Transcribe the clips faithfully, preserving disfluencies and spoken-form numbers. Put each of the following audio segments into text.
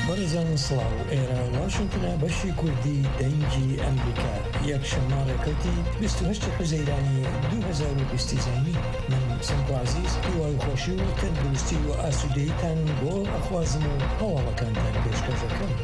بەڕێزان سڵاو، ئێرە واشنگتنە بەشی کوردی دەنگی ئەمریکا یەک شەماڕە کەوتی بیست و هەشت حوزەیرانی دوو هەزار و بیست زەینی. من سەمکو عەزیز هیوای خۆشی و تەندروستی و ئاسوودەییتان بۆ ئەخوازم و هەواڵەکانتان پێشکەش دەکەم.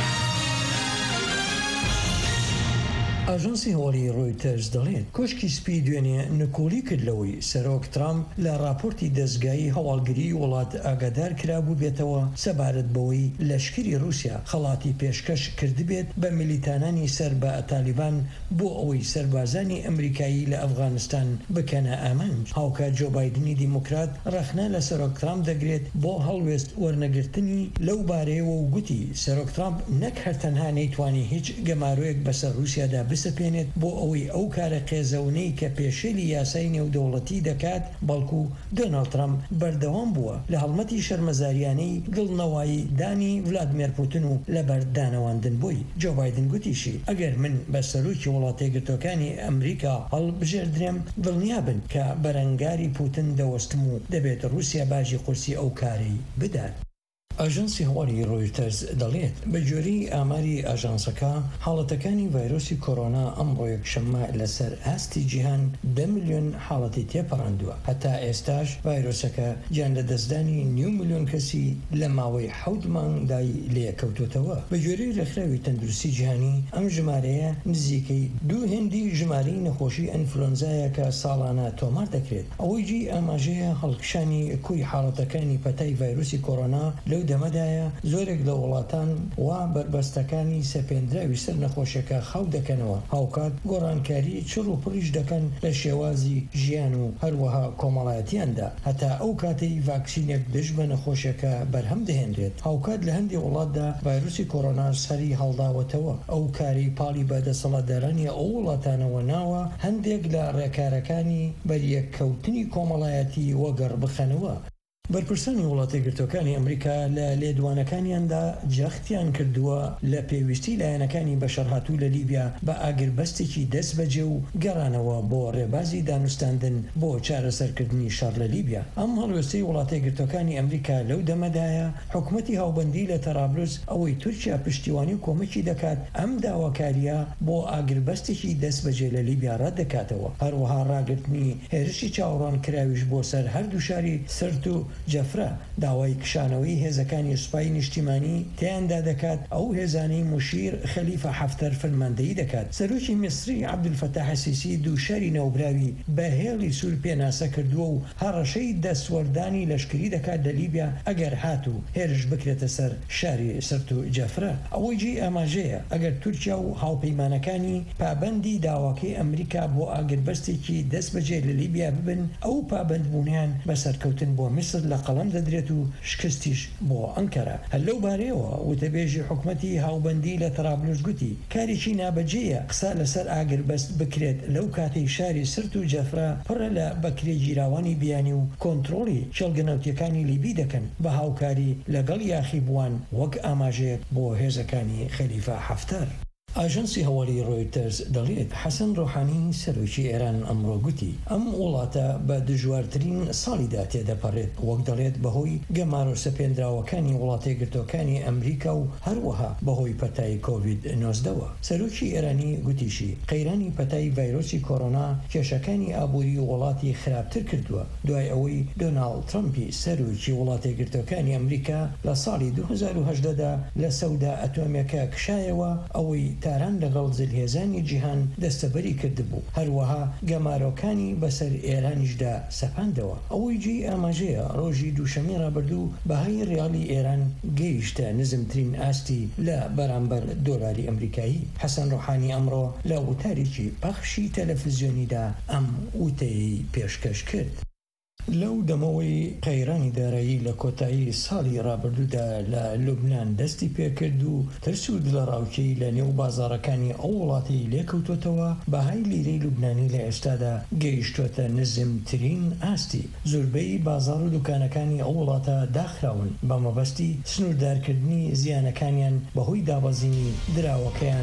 ئاژانسی هەواڵی ڕۆیتەرز دەڵێت کۆشکی سپی دوێنێ نکۆڵی کردلەوەی سەرۆک ترامپ لە راپۆرتی دەستگای هەواڵگری وڵات ئاگادار کرابوو بێتەوە سەبارەت بەوەی لەشکری رووسیا خەڵاتی پێشکەش کردبێت بە میلیتانانی سەر بە تالیبان بۆ ئەوەی سەربازانی ئەمریکایی لە ئەفغانستان بکەنە ئامانج. هاوکات جۆ بایدنی دیموکرات ڕەخنە لە سەرۆک ترامپ دەگرێت بۆ هەڵوێست وەرنەگرتنی لەو بارەیەوە و گوتی سەرۆک ترامپ نەک هەرتەنها نەیتوانی هیچ گەمارۆیەک بەسەر رووسیادا بسەپێنێت بۆ ئەوەی ئەو کارە قێزەونەی کە پێشێلی یاسای نێودەوڵەتی دەکات، بەڵکو دۆناڵد ترامپ بەردەوام بووە لە هەڵمەتی شەرمەزاریانەی گڵنەوایی دانی ڤلادیمیر پوتین و لەبەر دانەواندن بووی. جۆ بایدن گوتیشی ئەگەر من بە سەرۆکی وڵاتە یەکگرتووەکانی ئەمریکا هەڵبژێردرێم دڵنیا بن کە بەرەنگاری پوتین دەوەستم و دەبێت رووسیا باژی قورسی ئەو کارەی بدات. ئاژانسی هەواڵی ڕۆیتەرز دەڵێت بە جۆری ئاماری ئاژانسەکە حاڵەتەکانی ڤایرۆسی کۆرۆنا ئەمڕۆ یەکشەممە لەسەر ئاستی جیهان دە ملیۆن حاڵەتی تێپەڕاندووە. هەتا ئێستاش ڤایرۆسەکە گیان لە دەستدانی نیو ملیۆن کەسی لە ماوەی حەوت مانگدای لێکەوتوتەوە. بە جۆرەی ڕێکخراوی تەندروستی جیهانی ئەم ژمارەیە نزیکەی دوو هێندی ژمارەی نەخۆشی ئەنفلۆنزایە کە ساڵانە تۆمار دەکرێت. ئەوەی جی ئاماژەیە هەڵکشانی کوی حاڵەتەکانی پەتای ڤایرۆسی کۆرۆنا لەو دەمەدایە زۆرێک لە وڵاتان وا بربەستەکانی سەپێنراوی سەر نەخۆشیەکە خەو دەکەنەوە. هاوکات گۆڕانکاری چڕ و پڕیش دەکەن لە شێوازی ژیان و هەروەها کۆمەڵایەتیاندا هەتا ئەو کاتەی ڤاکسینێک دژ بە نەخۆشیەکە بەرهەم دەهێنرێت. هاوکات لە هەندێک وڵاتدا ڤایرۆسی کۆرۆنا سەری هەڵداوەتەوە. ئەو کاری پاڵی بەدەسەڵاتدارانی ئەو وڵاتانەوە ناوە هەندێک لە ڕێکارەکانی بەریەککەوتنی کۆمەڵایەتی وەگەڕ بخەنەوە. بەرپرسانی وڵاتە یەکگرتووەکانی ئەمریکا لە لێدوانەکانیاندا جەختیان کردووە لە پێویستی لایەنەکانی بەشەرهاتوو لە لیبیا بە ئاگربەستێکی دەست بەجێ و گەڕانەوە بۆ ڕێبازی دانوستاندن بۆ چارەسەرکردنی شەڕ لە لیبیا. ئەم هەڵوێستەی وڵاتە یەکگرتووەکانی ئەمریکا لەو دەمەدایە حکومەتی هاوبەندی لە تەرابلوس ئەوەی تورکیا پشتیوانی و کۆمەکی دەکات ئەم داواکاریە بۆ ئاگربەستێکی دەست بەجێ لە لیبیا ڕەتدەکاتەوە. هەروەها ڕاگرتنی هێرشی چاوەڕوان کراویش بۆ سەر هەردوو شاری سرت و جەفرە داوای کشانەوەی هێزەکانی سوپای نیشتیمانی تیاندا دەکات. ئەو هێزانەی موشیر خەلیفە حەفتەر فەرماندەیی دەکات. سەرۆکی میسری عەبدولفەتاح سیسی دوو شاری نەوبراوی بە هێڵی سوور پێناسە کردووە و هەڕەشەی دەستوەردانی لەشکری دەکات لە لیبیا ئەگەر هات و هێرش بکرێتە سەر شاری سرت و جەفرە. ئەوەی جی ئاماژەیە ئەگەر تورکیا و هاوپەیمانەکانی پابەندی داواکەی ئەمریکا بۆ ئاگربەستێکی دەست بەجێ لە لیبیا ببن، ئەو پابەندبوونیان بەسەرکەوتن بۆ میسر لە قەڵەم دەدرێت و شکستیش بۆ ئەنکەرە. هەر لەو بارەیەوە وتەبێژی حکومەتی هاوبەندی لە تەرابلوس گوتی کارێکی نابەجێیە قسە لەسەر ئاگربەست بکرێت لەو کاتەی شاری سرت و جەفرە پڕە لە بەکرێ گیراوانی بیانی و کۆنتڕۆڵی چێڵگەنەوتیەکانی لیبی دەکەن بە هاوکاری لەگەڵ یاخی بووان وەک ئاماژەیەک بۆ هێزەکانی خەلیفە حەفتەر. ئاژانسی هەواڵی ڕۆیتەرز دەڵێت حەسەن ڕۆحانی سەرۆکی ئێران ئەمڕۆ گوتی ئەم وڵاتە بە دژوارترین ساڵیدا تێدەپەڕێت، وەک دەڵێت بەهۆی گەمارۆ سەپێنراوەکانی وڵاتە یەکگرتووەکانی ئەمریکا و هەروەها بەهۆی پەتای کۆڤید نۆزدەوە. سەرۆکی ئێرانی گوتیشی قەیرانی پەتای ڤایرۆسی کۆرۆنا کێشەکانی ئابووری وڵاتی خراپتر کردووە دوای ئەوەی دۆناڵد ترەمپی سەرۆکی وڵاتە یەکگرتووەکانی ئەمریکا لە ساڵی دوو هەزار و هەژدەدا لە سەودا ئەتۆمێکە کشایەوە، ئەوەی تاران لەگەڵ جلهێزانی جیهان دەستەبەری کردبوو. هەروەها گەمارۆکانی بەسەر ئێرانیشدا سەپاندەوە. ئەوەی جی ئاماژەیە ڕۆژی دووشەمەی ڕابردوو بەهای ڕیاڵی ئێران گەیشتە نزمترین ئاستی لە بەرامبەر دۆلاری ئەمریکایی. حەسەن ڕۆحانی ئەمڕۆ لە وتارێکی پەخشی تەلەڤیزیۆنیدا ئەم وتەیەی پێشکەش کرد. لەو دەمەوەی قەیرانی دارایی لە کۆتایی ساڵی ڕابردوودا لە لوبنان دەستی پێکرد و ترس و دڵەڕاوکەی لە نێو بازاڕەکانی ئەو وڵاتی لێکەوتوتەوە، بەهای لیرەی لوبنانی لە ئێستادا گەیشتوتە نزمترین ئاستی. زۆربەی بازاڕ و دوکانەکانی ئەو وڵاتە داخراون بە مەبەستی سنووردارکردنی زیانەکانیان بەهۆی دابەزینی دراوەکەیان.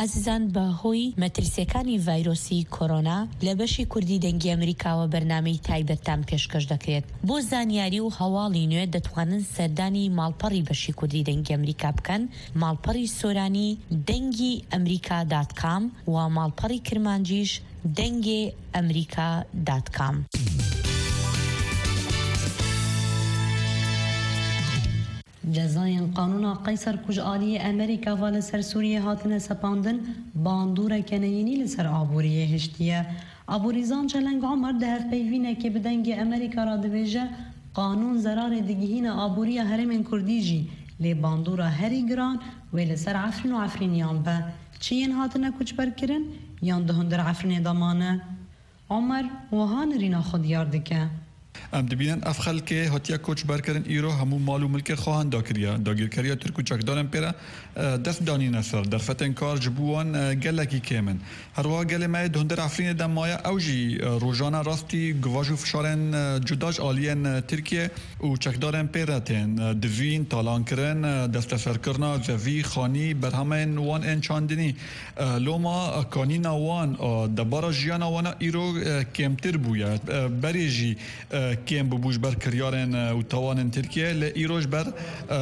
ئازیزان بەهۆی مەترسیەکانی ڤایرۆسی کۆرۆنا لە بەشی کوردی دەنگی ئەمریکاوە بەرنامەی تایبەتتان پێشکەش دەکرێت. بۆ زانیاری و هەواڵی نوێ دەتوانن سەردانی ماڵپەڕی بەشی کوردی دەنگی ئەمریکا بکەن، ماڵپەڕی سۆرانی دەنگی ئەمریکا دات کام و ماڵپەڕی کرمانجیش دەنگی ئەمریکا دات کام. جزاین قانونا قیصر کج آلی امریکا و لسر سوریه هاتنه سپاندن باندوره کنینی لسر آبوریه هشتیه. آبوریزان چلنگ عمر ده هف پیوینه که بدنگ امریکا را دویجه قانون زرار دگیهین آبوریه هرمین کردیجی لی باندوره هری گران و لسر عفرین و عفرینیان به چین هاتنه کج برکرن یان دهندر عفرین دامانه. عمر وهان رینا خود یاردکه ام دبینن اف خلک هاتیا کوچ برکردن ایرو همو مال و ملک خواهند داکریا داگیرکریا ترکو چکدارن پیرا دست دانی نصر در فتن کار جبوان گلکی کمن هر وا گل ما دهندر عفرین دم مایا اوجی روزانه راستی گواجو فشارن جداج آلین ترکیه و چکدارن پیرا تن دوین تالان کرن دست سرکرنا زوی خانی برهمن وان انچاندنی لوما کانینا وان دبارا جیانا وانا ایرو کمتر بویا بریجی کیم بوج بر کریارن و توان ترکیه ل ایروج بر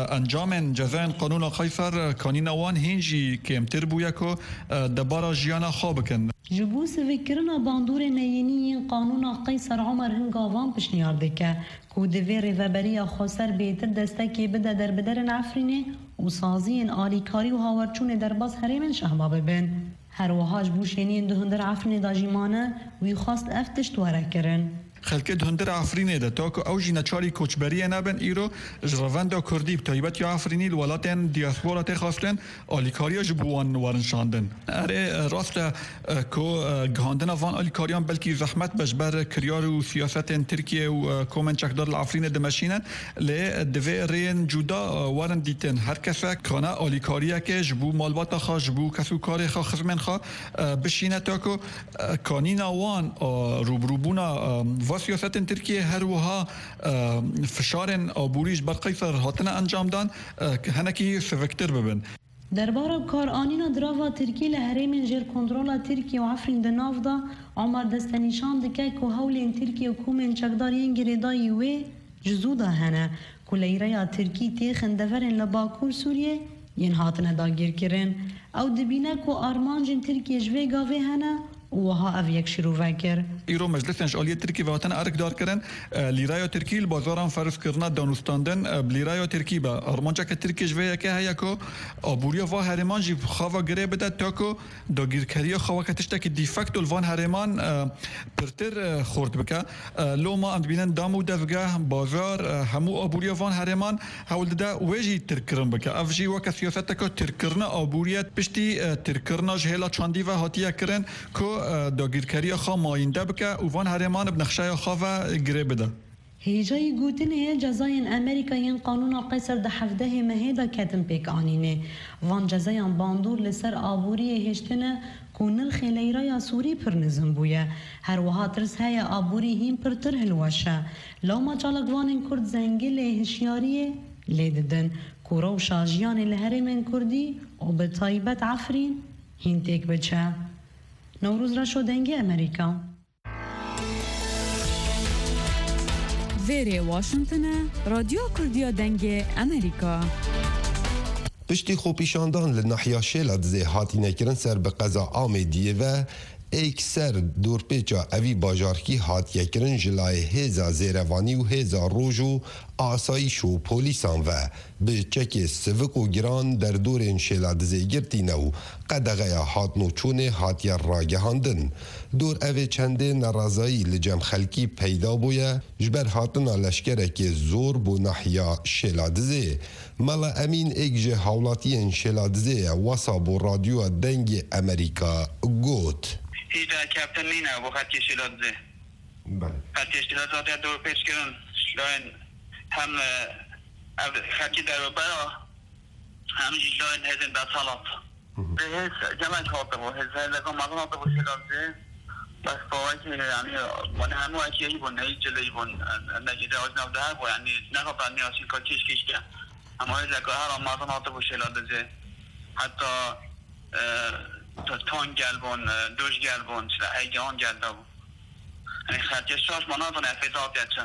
انجام جزاین قانون قیصر کانینا وان هنجی کیم تر بویا کو دبارا جیانا خوابکن جبوس فکرنا باندور نینی قانون قیصر عمر هنگاوان پشنیار دکه کو دوی ریوبری خسر بیتر دستکی بده در بدرن عفرینه و سازین آلیکاری و هاورچون در باز هریمن شهبا ببن هر وهاج بوشینین دهندر عفرینه داجیمانه وی خواست افتش توره کرن خلکه دهندر عفرینه ده تاکو اوجی نچاری کوچبری نبن ایرو جرواندا کردی تایبت یا عفرینی الولاتن دیاسپورا تخواستن آلیکاریا جبوان ورنشاندن اره راست کو گهاندن وان آلیکاریان بلکی زحمت بجبر کریار و سیاست ترکیه و کومن چکدار العفرینه دمشینن ل دوی رین جدا ورن دیتن هر کسا کانا آلیکاریا که جبو مالباتا خوا جبو کسو کاری خوا خزمن خوا بشینه تاکو کانینا وان روبروبونا و سیاست ترکیه هر وها فشارن آبوریش بر قیصر هاتنه انجام دان که هنکی سوکتر ببن. درباره کار آنینا دراوا ترکیه لحریم جر کنترل ترکیه و عفرین دناف دا عمر دستنیشان دکه که هولین ترکیه و کومن چکدارین گریدایی و جزودا هنه کلیره ترکیه تیخن دفرن لباکور سوریه ین هاتنه دا گیر کرن او دبینه که آرمانجن ترکیه جوه گاوه هنه وها أف يكشروا فاكر ایرو مجلس انشالی ترکی و وطن ارک دار کردن لیرای ترکی بازاران فرض کردن دانستاندن لیرای ترکی با ارمانجا که ترکی جوه که هیا کو آبوریا و هرمان جی خوا گره بده تا کو داگیرکاری خوا کتشتا که دیفکت الوان هرمان پرتر خورد بکه لو ما ام بینن دامو دفگه بازار همو آبوریا وان هرمان حول ده وجی ترکرن بکه افجی وک سیاست کو ترکرنا آبوریت پشتی ترکرنا جهلا چاندی و هاتیا کرن کو داگیرکاری خوا ماینده بکه وان هرمان بنخشای خوا گره بده هیجای گوتن هی جزاین امریکا ین قانون قیصر ده حفده مهیدا کتن پیک آنینه وان جزاین باندور لسر آبوری هشتنه کونل خیلیرا یا سوری پر نزم بویه هر وها ترس های آبوری هیم پر تر هلوشه لو ما چالک وان کرد زنگل هشیاریه لیددن کورا و شاجیان لهرمن کردی و به طایبت عفرین هین تیک بچه نوروز را شو دنگی امریکا ویری واشنگتن رادیو کردیا دنگ امریکا پشتی خوپیشاندان لنحیا شیلات زی هاتی نکرن سر به قضا آمیدیه و ایک سر دورپیچا اوی باجارکی هات یکرن جلای هزا زیروانی و هزا روژو آسایش و پولیسان و به چک سوک و گران در دور انشیلات زیگرتی نو قدغه هاتنو چونه هاتیا راگهاندن دور اوی چنده نرازایی لجم خلکی پیدا بویا جبر هاتنا لشکره که زور بو نحیا شیلات زی مالا امین ایک جه حولاتی انشیلات زی واسا بو رادیو دنگ امریکا گوت هیچ کپتن نینه با خط کشیلات زی بله خط کشیلات زاده دور پیش کرن لاین هم خطی در برا همینجی لاین هزین در سالات به هز جمعی خواهده بود هز هزگاه مردم آده بود شیلات زی بس باوی که یعنی من همه اکی ای بون هیچ جلوی بون نجیده آج نفده ها بود یعنی نخواه نیاسین که چیش کش که اما هزگاه هر مردم آده بود شیلات زی حتی تون جلبون دوش جلبون سلاحي جان جلبون يعني خاطر شاش مناطق نفذات يتشا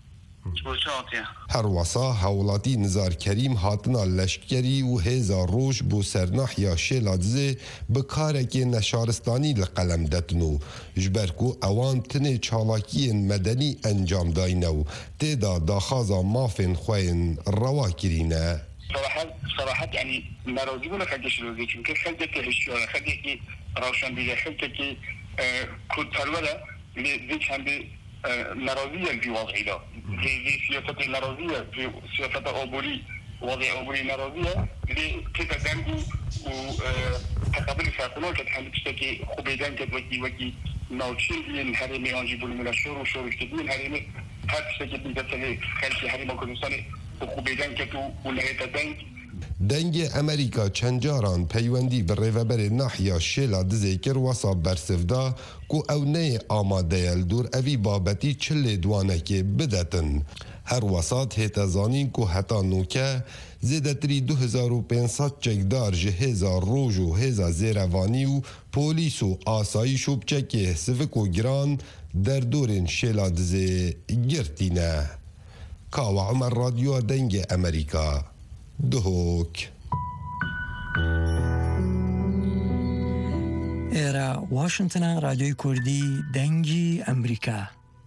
هەروەسا هەوڵاتی نزار کەریم هاتنا لەشکری و هێزا ڕۆژ بۆ سەرنەحیا شێلا دزێ بکارێکی نەشارستانی لە قەلەم دەتن و ژبەر و ئەوان تنێ چاڵاکیên مەدەنی ئەنجام داینە و تێدا داخازا مافên خوێن ڕەوا کرینە. صراحة يعني ناراضي ولا خلق شلوغي چونکه خلقك هشيوه خلقك روشن بيده خلقك كود پروره لذيك هم بي ناراضية في وضعي ده في سياسة ناراضية في سياسة أوبولي وضع أوبولي ناراضية لكيف زنگو وتقابل فاقنال كد هم بتشتكي خوبيدان كد وكي وكي ناوچين دين هرمي آنجي بولي ملاشور و شورش كدين هرمي هر تشتكي دين دستاني خلقي هرمي كردستاني خوبیدن که تو ولایت دنگ دنگ امریکا چنجاران پیوندی به ریوبر ناحیا شیلا دزی کر وصا برسفدا کو او نه آماده دور اوی بابتی چل دوانه که بدتن هر وسط هیتا زانین کو حتا نوکه زیدتری دو هزار و پینصد چکدار جهزا روژ و هزا زیروانی و پولیس و آسایش و بچکه سفک و گران در دورین شیلا دزی گرتینه. کاوا عمر رادیو دنگ امریکا دهوک ایرا واشنطن رادیوی کوردی دنگی امریکا.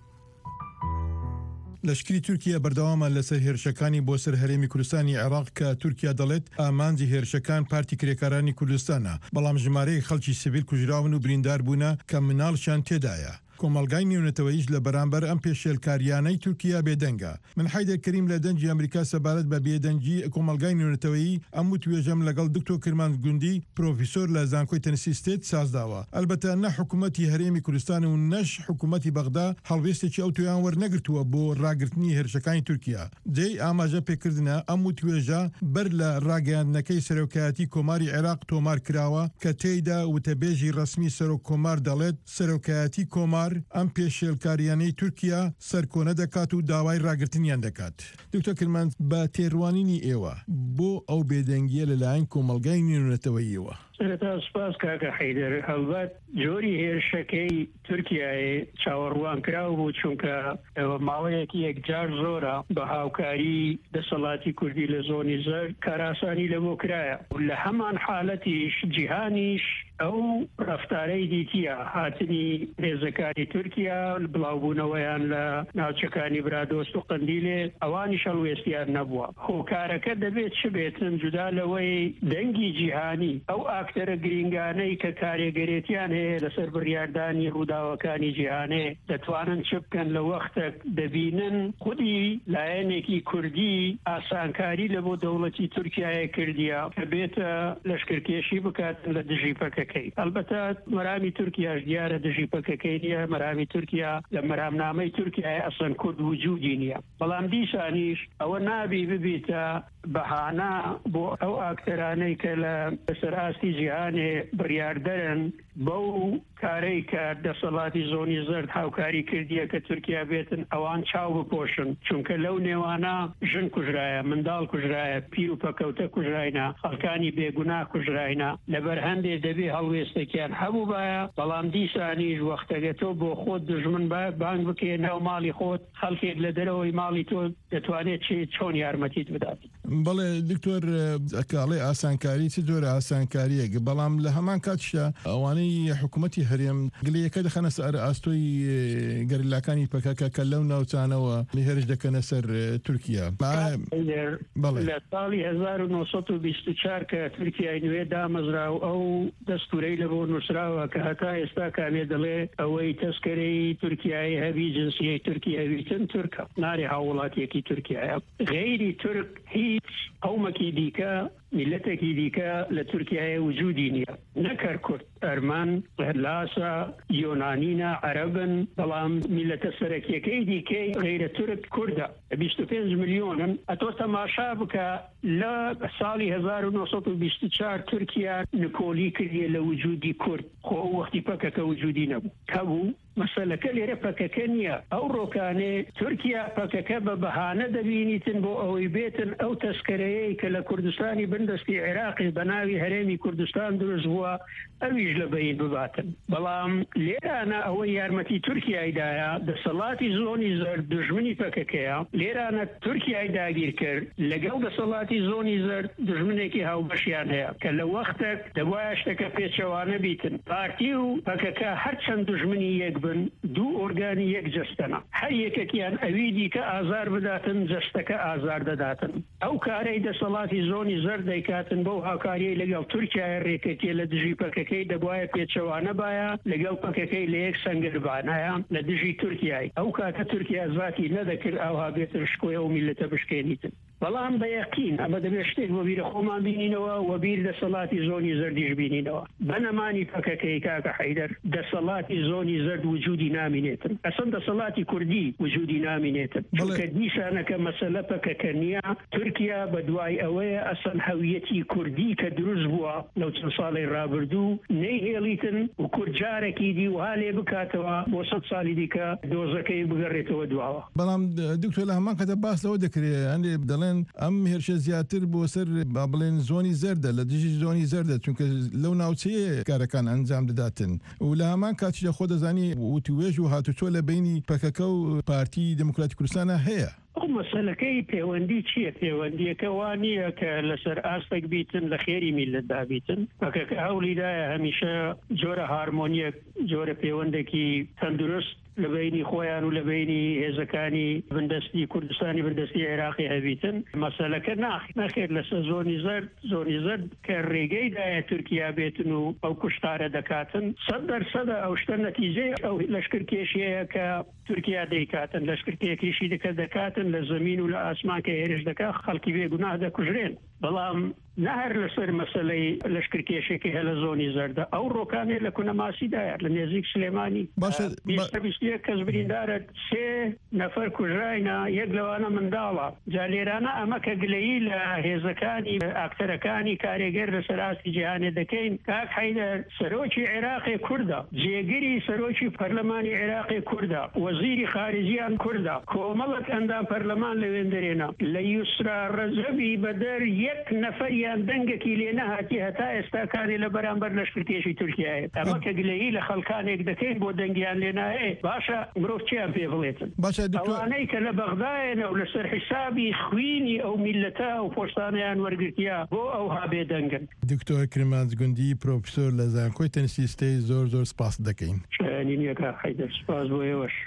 لشکری تورکیا بەردەوامە لەسەر هێرشەکانی بۆ سەر هەرێمی کوردستانی عێراق کە تورکیا دەڵێت ئامانجی هێرشەکان پارتی کرێکارانی کوردستانە، بەڵام ژمارەی خەڵکی سیڤیل کوژراون و بریندار بوونە کە مناڵشان تێدایە. کۆمەڵگای نێونەتەوەیش لە بەرامبەر ئەم پێشێلکاریانەی تورکیا بێدەنگە. من حیدەر کەریم لە دەنجی ئەمریکا سەبارەت بە بێدەنگی کۆمەڵگای نێونەتەوەیی ئەم و توێژەم لەگەڵ دکتۆر کرمان گوندی پرۆفیسۆر لە زانکۆی تەنسی ستێت سازداوە. ئەلبەتە نە حکوومەتی هەرێمی کوردستان و نەش حکوومەتی بەغدا هەڵوێستێکی ئەو تویان وەرنەگرتووە بۆ ڕاگررتنی هێرشەکانی تورکیا. جێی ئاماژە پێکردنە ئەم و توێژە بەر لە ڕاگەیاندنەکەی سەرۆکایەتی کۆماری عێراق تۆمار کراوە کە تێیدا وتەبێژی ڕسمی سەرۆک کۆمار دەڵێت سەرۆکایەتی کۆمار ئەم پێشێلکاریانەی تورکیا سەرکۆنە دەکات و داوای ڕاگررتنیان دەکات. دکتۆر کرمان بە تێڕوانینی ئێوە بۆ ئەو بێدەنگیە لەلایەن کۆمەڵگای نێونەتەوەییەوە. سرەتا سپاس کاکە حەیدەر هەڵبەت جۆری هێرشەکەی تورکیایە چاوەڕوان کراو بوو چونکە ماوەیەکی یەکجار زۆرە بە هاوکاری دەسەڵاتی کوردی لە زۆنی زەر کاراسانی لە بۆ کرایە لە هەمان حالەتیش جیهانیش ئەو ڕەفتارەی دیتیە هاتنی هێزەکانی تورکیا بڵاوبوونەوەیان لە ناوچەکانی برادۆست و قەندیلێ ئەوانی شەڵوێستیان نەبووە. خۆکارەکە دەبێت چ بێتن جودا لەوەی دەنگی جیهانی ئەو ئاکتەرە گرنگانەی کە کارێگەرێتیان هەیە لەسەر بڕیاردانی ڕووداوەکانی جیهانێ دەتوانن چ بکەن لە وەختێک دەبینن خودی لایەنێکی کوردی ئاسانکاری لە بۆ دەوڵەتی تورکیایە کردیە کە بێتە لەشکرکێشی بکاتن لە دژی پەکەکەی. ئەلبەتە مەرامی تورکیاش دیارە دژی پەکەکەی نییە، مەرامی تورکیا لە مەرامنامەی تورکیای ئەسەن کورد وجودی نییە. بەڵام دیسانیش ئەوە نابی ببیتە بەهانە بۆ ئەو ئاکتەرانەی کە لە سەراستی جیهانێ بڕیاردەرن بەو کارەی کە دەسەڵاتی زۆنی زەرد هاوکاری کردیە کە تورکیا بێتن ئەوان چاو بپۆشن چونکە لەو نێوانە ژن کوژرایە، منداڵ کوژرایە، پیر و پەکەوتە کوژراینە، خەڵکانی بێگونا کوژراینە. لەبەر هەندێ دەبێ هەڵوێستێکیان هەبوو بایە، بەڵام دیسانیش وەختەگەتۆ بۆ خۆت دژمن بە بانگ بکێ ناو ماڵی خۆت خەڵکێک لە دەرەوەی ماڵی تۆ دەتوانێت چی چۆن یارمەتیت بدات. بەڵێ دکتۆر ئەکاڵێ ئاسانکاری چ جۆرە ئاسانکاریەک، بەڵام لە هەمان کاتشدا ئەوانەی حکوومەتی هەرێم گلەیەکە دەخەنە سەر ئاستۆی گەریلاکانی پەکەکە کە لەو ناوچانەوە هێرش دەکەنە سەر تورکیا. لە ساڵی هەزار و نۆسەد و بیست و چوار کە تورکیای نوێ دامەزرا و ئەو دەستورەی لە بۆ نووسراوە کە هەتا ئێستا کامێ دەڵێ ئەوەی تەسکەرەی تورکیای هەبی جنسیەی تورکیای ویتن تورکە نارێ هاوڵاتیەکی تورکیایە. غەیری تورک هیچ قەومێکی دیکە میلەتێکی دیکە لە تورکیایە وجودی نییە، نەکەر کورد، ئەرمان، لاسە، یۆنانینە، عەرەبن، بەڵام میلەتە سەرەکیەکەی دیکەی غەیرە تورک کوردە بیست و پێنج ملیۆنن. ئەتۆ تەماشا بکە لە ساڵی هەزار و نۆسەد و بیست و چوار تورکیا نکۆلی کردیە لە وجودی کورد، خۆ وەختی پەکەکە وجودی نەبوو، کەبوو مەسەلەکە لێرە پەکەکە نییە ئەو ڕۆکانێ تورکیا پەکەکە بە بەهانە دەبینیتن بۆ ئەوەی بێتن ئەو تەسکەرەیەی کە لە کوردستانی بندستی عێراقی بە ناوی هەرێمی کوردستان دروست بووە ئەویش لە بەین بباتن بەڵام لێرانە ئەوەی یارمەتی تورکیایدایە دەسەڵاتی زۆنی زەرد دژمنی پەکەکەیە لێرانە تورکیای داگیر کرد لەگەڵ دەسەڵاتی زۆنی زەرد دژمنێکی هاوبەشیان هەیە کە لە وەختێک دەبایە شتەکە پێچەوانە بیتن پارتی و پەکەکە هەرچەند دژمنی یەک بن دوو ئۆرگانی یەک جەستەنە هەر یەکێکیان ئەوی دیکە ئازار بداتن جەستەکە ئازار دەداتن ئەو کارەی دەسەڵاتی زۆنی زەرد دەیکاتن بەو هاوکاریەی لەگەڵ تورکیای ڕێکەتیە لە دژی پەکەکەی دەبایە پێچەوانە باە لەگەڵ پەکەکەی لە یەک سەنگربانایە لە دژی تورکیای ئەو کاتە تورکیا زاتی نەدەکرد ئەوها بێتر شکۆیە و میلەتە بشکێنیتن بەڵام بە یەقین ئەمە دەبێت شتێک بۆ بیرە خۆمان بینینەوە و بیر دەسەڵاتی زۆنی زەردیش بینینەوە بەنەمانی پەکەکەی کاکە حەیدەر دەسەڵاتی زۆنی زەرد وجودی نامینێتن ئەسەن دەسەڵاتی کوردی وجودی نامینێتن چونکە نیشانەکە مەسەلە پەکەکە نییە تورکیا بە دوای ئەوەیە ئەسەن هەویەتی کوردی کە دروست بووە لەو چەند ساڵی ڕابردوو نەیهێڵیتن و کورد جارێکی دی و هالێ بکاتەوە بۆ سەد ساڵی دیکە دۆزەکەی بگەڕێتەوە دواوە بەڵام دکتۆر لە هەمان کاتە باس لەوە دەکرێت هەندێ دەڵێن ئەم هێرشە زیاتر بۆ سەر با بڵێن زۆنی زەردە لە دژی زۆنی زەردە چونکە لەو ناوچەیە کارەکان ئەنجام دەداتن و لە هەمان کاتیشە خۆ دەزانی وتوێژ و هاتوچۆ لە بینی پەکەکە و پارتی دموکراتی کوردستانە هەیە ئەو مەسەلەکەی پەیوەندی چییە پەیوەندیەکە وانە کە لەسەر ئاستێک بیتن لە خێری میلەتدا بیتن پەکەکە هەولیدایە هەمیشە جۆرە هارمۆنیەک جۆرە پەیوەندێکی تەندروست لە بینی خۆیان و لە بینی هێزەکانی بندستی کوردستانی بندستی عێراقی هەبیتن مەسەلەکە ناخ نەخێت لەسەر زۆنی زەرد زۆنی زەرد کە ڕێگەیدایە تورکیا بێتن و ئەو کوشتارە دەکاتن سەد دەرسەدە ئەو شتە نەتیجەی ئەو لەشکرکێشیەیە کە تورکیا دەیکاتن لەشکرکێکیشی دەکە دەکاتن لە زەمین و لە ئاسمان کە هێرش دەکات خەڵکی بێگوناه دەکوژرێن بەڵام نهر لەسەر مەسەلەی لەشکرکێشێکی هە لە زۆنی زەردە ئەو ڕۆکانێ لە کونەماسیدایە لە نێزیک سلێمانی بیست کەس بریندارە سێ نەفەر کوژراینە یەک لەوانە منداڵە جا لێرانە ئەمە کە گلەیی لە هێزەکانی ئاکتەرەکانی کارێگەر لەسەر ئاستی جیهانێ دەکەین کاک حەیدەر سەرۆکی عێراقی کووردە جێگیری سەرۆکی پەرلەمانی عێراقی کووردە وەزیری خارجیان کووردە کۆمەڵک ئەندام پەرلەمان لەوێن دەرێنە لە یوسرا ڕەجەبی بەدەر یەک نەفەریان دەنگێکی لێ نەهاتی هەتا ئێستاکانی لە بەرامبەر لەشکرکێشی تورکیایە ئەمە کە گلەیی لە خەڵکانێک دەکەین بۆ دەنگیان لێ نایێ باشە مرۆڤ چیان پێ بڵێتن ئەوانەی کە لە بەغدایەنە و لەسەر حیسابی خوینی ئەو میلەتە و پۆشتانیان وەرگرتیا بۆ ئەو هابێ دەنگن دکتۆر کرمانجگوندی پرۆفیسۆر لە زانکۆی تەنسیستەی زۆر زۆر سپاس دەکەین شایانی نییە کاک حەیدەر سپاس بۆ ئێوەش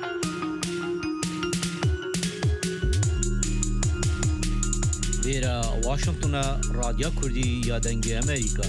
لێرە واشنگتنە رادیۆ کوردی یادەنگی ئەمریکا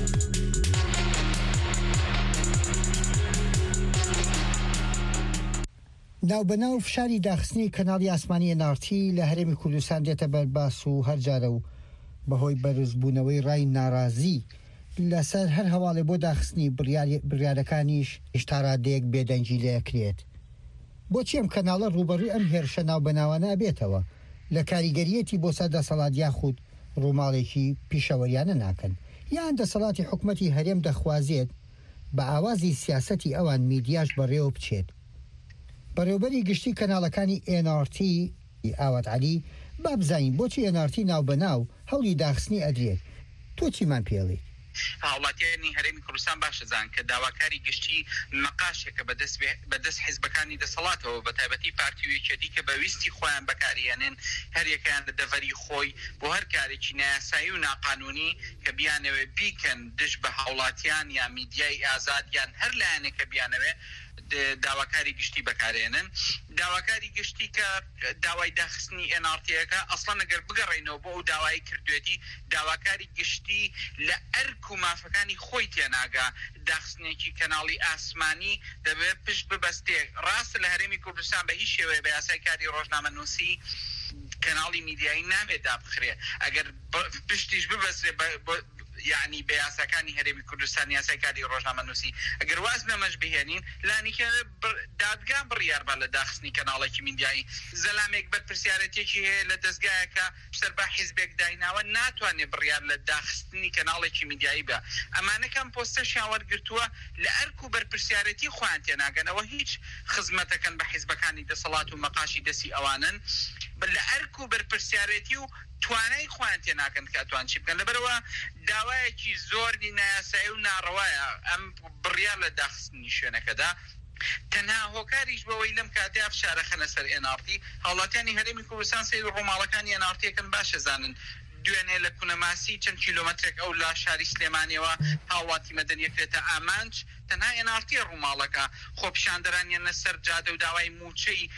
ناوبەناو فشاری داخستنی کەناڵی ئاسمانی نارتی لە هەرێمی کوردستان دێتە بەرباس و هەرجارە و بەهۆی بەرزبوونەوەی ڕای ناڕازی لەسەر هەر هەواڵێ بۆ داخستنی بڕیارەکانیش هێشتاڕادەیەک بێدەنجی لەکرێت بۆچی ئەم کەناڵە ڕوبەڕووی ئەم هێرشە ناوبەناوانە بێتەوە لە کاریگەریەتی بۆ سەر دەسەڵات یاخود ڕووماڵێکی پیشەوەریانە ناکەن یان دەسەڵاتی حکومەتی هەرێم دەخوازێت بە ئاوازی سیاسەتی ئەوان میدیاش بەڕێوە بچێت بەڕێوبەری گشتی کەناڵەکانی ئێن ئار تی ئاوات عەلی با بزانین بۆچی ئێن ئار تی ناوبەناو هەوڵی داخستنی ئەدرێت تۆ چیمان پێڵێ هاوڵاتیانی هەرێمی کوردستان باشە زان کە داواکاری گشتی مەقاشێکە بەدەست حیزبەکانی دەسەڵاتەوە بە تایبەتی پارتی و یەکێتی کە بەویستی خۆیان بەکارهێنن هەر یەکیان لە دەڤەری خۆی بۆ هەر کارێکی نایاسایی و ناقانونی کە بیانەوێ بیکەن دژ بە هاوڵاتیان یا میدیای ئازاد یان هەر لایەنێک کە بیانەوێ داواکاری گشتی بەکارێنن داواکاری گشتی کە داوای داخستنی ئێن ئار تیەکە ئەسڵەن ئەگەر بگەڕێنەوە بۆ ئەو داوای کردوێتی داواکاری گشتی لە ئەرک و مافەکانی خۆی تێناگا داخستنێکی کەناڵی ئاسمانی دەبێت پشت ببەستێ ڕاستە لە هەرێمی کوردستان بە هیچ شێوەیە بە یاسای کاری ڕۆژنامەنووسی کەناڵی میدیایی نابێت دابخرێ ئەگەر پشتیش ببەستێ یعنی بە یاساکانی هەرێمی کوردستان یاسای کاری ڕۆژنامەنووسی ئەگەر واز نەمەش بهێنین لانیکە دادگا بڕیار بە لە داخستنی کەناڵێکی میندیایی زەلامێک بەرپرسیارەتێکی هەیە لە دەستگایەکە سەر بە حیزبێک دایناوە ناتوانێت بڕیار لە داخستنی کەناڵێکی میندیایی بە ئەمانەکەم پۆستەشیان وەرگرتووە لە ئەرک و بەرپرسیارەتی خۆیان تێناگەنەوە هیچ خزمەتەکەن بە حیزبەکانی دەسەڵات و مەقاشی دەسی ئەوانن لە ئەرک و بەرپرسیارەتی و توانای خۆیان تێناکەن کە توان چی بکەن لەبەرەوە داوایەکی زۆری نایاسایی و ناڕەوایە ئەم بڕیار لە داخستنی شوێنەکەدا تەنها هۆکاریش بەوەی لەم کاتیا فشارە خەنە سەر ئێنارتی هاوڵاتیانی هەرێمی کوردستان سەیر و ڕۆماڵەکانی ئێنارتیەکەن باشە زانن دوێنێ لە کونەماسی چەند کیلۆمەترێک ئەو لا شاری سلێمانیەوە هاوڵاتی مەدەنیەکرێتە ئامانج تەنها ئێنارتیە ڕووماڵەکە خۆپیشاندەرانیانە سەر جادە و داوای موچەی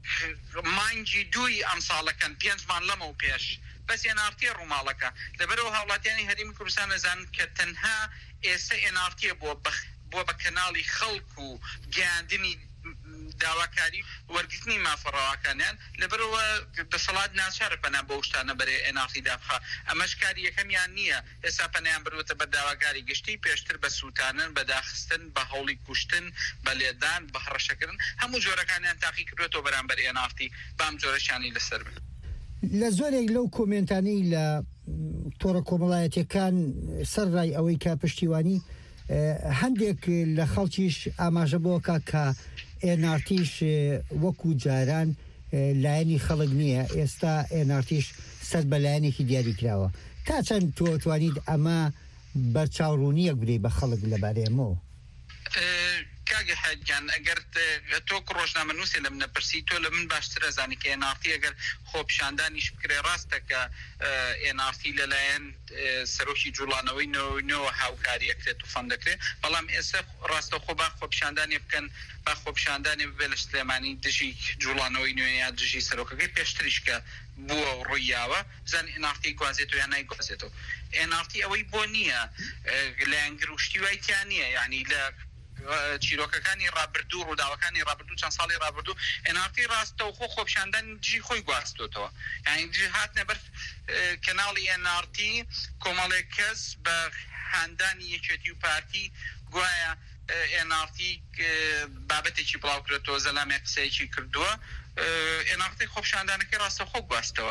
مانگی دووی ئەم ساڵەکەن پێنجمان لەمە و پێش بەس ئێنارتیە ڕووماڵەکە لەبەرەوە هاوڵاتیانی هەرێمی کوردستان ئەزانن کە تەنها ئێستا ئێنارتیە بۆ بۆ بە کەناڵی خەڵک و گەیاندنی داواکاری وەرگرتنی مافەڕەواکانیان لەبەرەوە دەسەڵات ناچارە پەنا بۆ شتانە بەرێ ئێنارتی دابخا ئەمەش کاری یەکەمیان نییە ئێستا پەنیان بروتە بە داواکاری گشتی پێشتر بە سووتانن بە داخستن بە هەوڵی کوشتن بە لێدان بە هەڕەشەکردن هەموو جۆرەکانیان تاقی کردوێتەوە بەرامبەر ئێنارتی بام جۆرەشانی لەسەر بن لە زۆرێک لەو کۆمنتانەی لە تۆڕە کۆمەڵایەتیەکان سەرڕای ئەوەی کا پشتیوانی هەندێک لە خەڵکیش ئاماژە بۆکە کە ئێنارتیش وەکو جاران لایەنی خەڵک نییە ئێستا ئێنارتیش سەر بەلایەنێکی دیاری کراوە تا چەند تۆ توانیت ئەمە بەرچاوڕوونیەک برێ بە خەڵک لەبارەیەمەوە کاگە حەجان ئەگەر تۆ ڕۆژنامەنووسێ لە منە پرسی تۆ لە من باشتر ئەزانی کە ئێنارتی ئەگەر خۆپیشاندانیش بکرێ ڕاستە کە ئێنارتی لەلایەن سەرۆکی جوڵانەوەی نەوە هاوکاری ئەکرێت و فەن دەکرێت بەڵام ئێستا ڕاستە خۆ با خۆپیشاندانی بکەن با خۆپیشاندانی ببێ لە سلێمانی دژی جوڵانەوەی نوێ یا دژی سەرۆکەکەی پێشتریش کە بووە ڕوویاوە بزان ئێنارتی گوازێتەوە یان نایگوازێتەوە ئێنارتی ئەوەی بۆ نییە لایەن گروشتی وایتیان نییە یعنی لە چیرۆکەکانی ڕابردوو ڕووداوەکانی ڕابردوو چەند ساڵی ڕابردوو ئێنارتی ڕاستەوە خۆ خۆپیشاندانی دژی خۆی گواستوتەوە یعنی دژی هاتنە بەر کەناڵی ئێنارتی کۆمەڵێک کەس بە هاندانی یەکێتی و پارتی گوایە ئێنارتی بابەتێکی بڵاو کرێتەوە زەلامێک قسەیەکی کردووە ئێنارتی خۆپیشاندانەکەی ڕاستە خۆ گواستەوە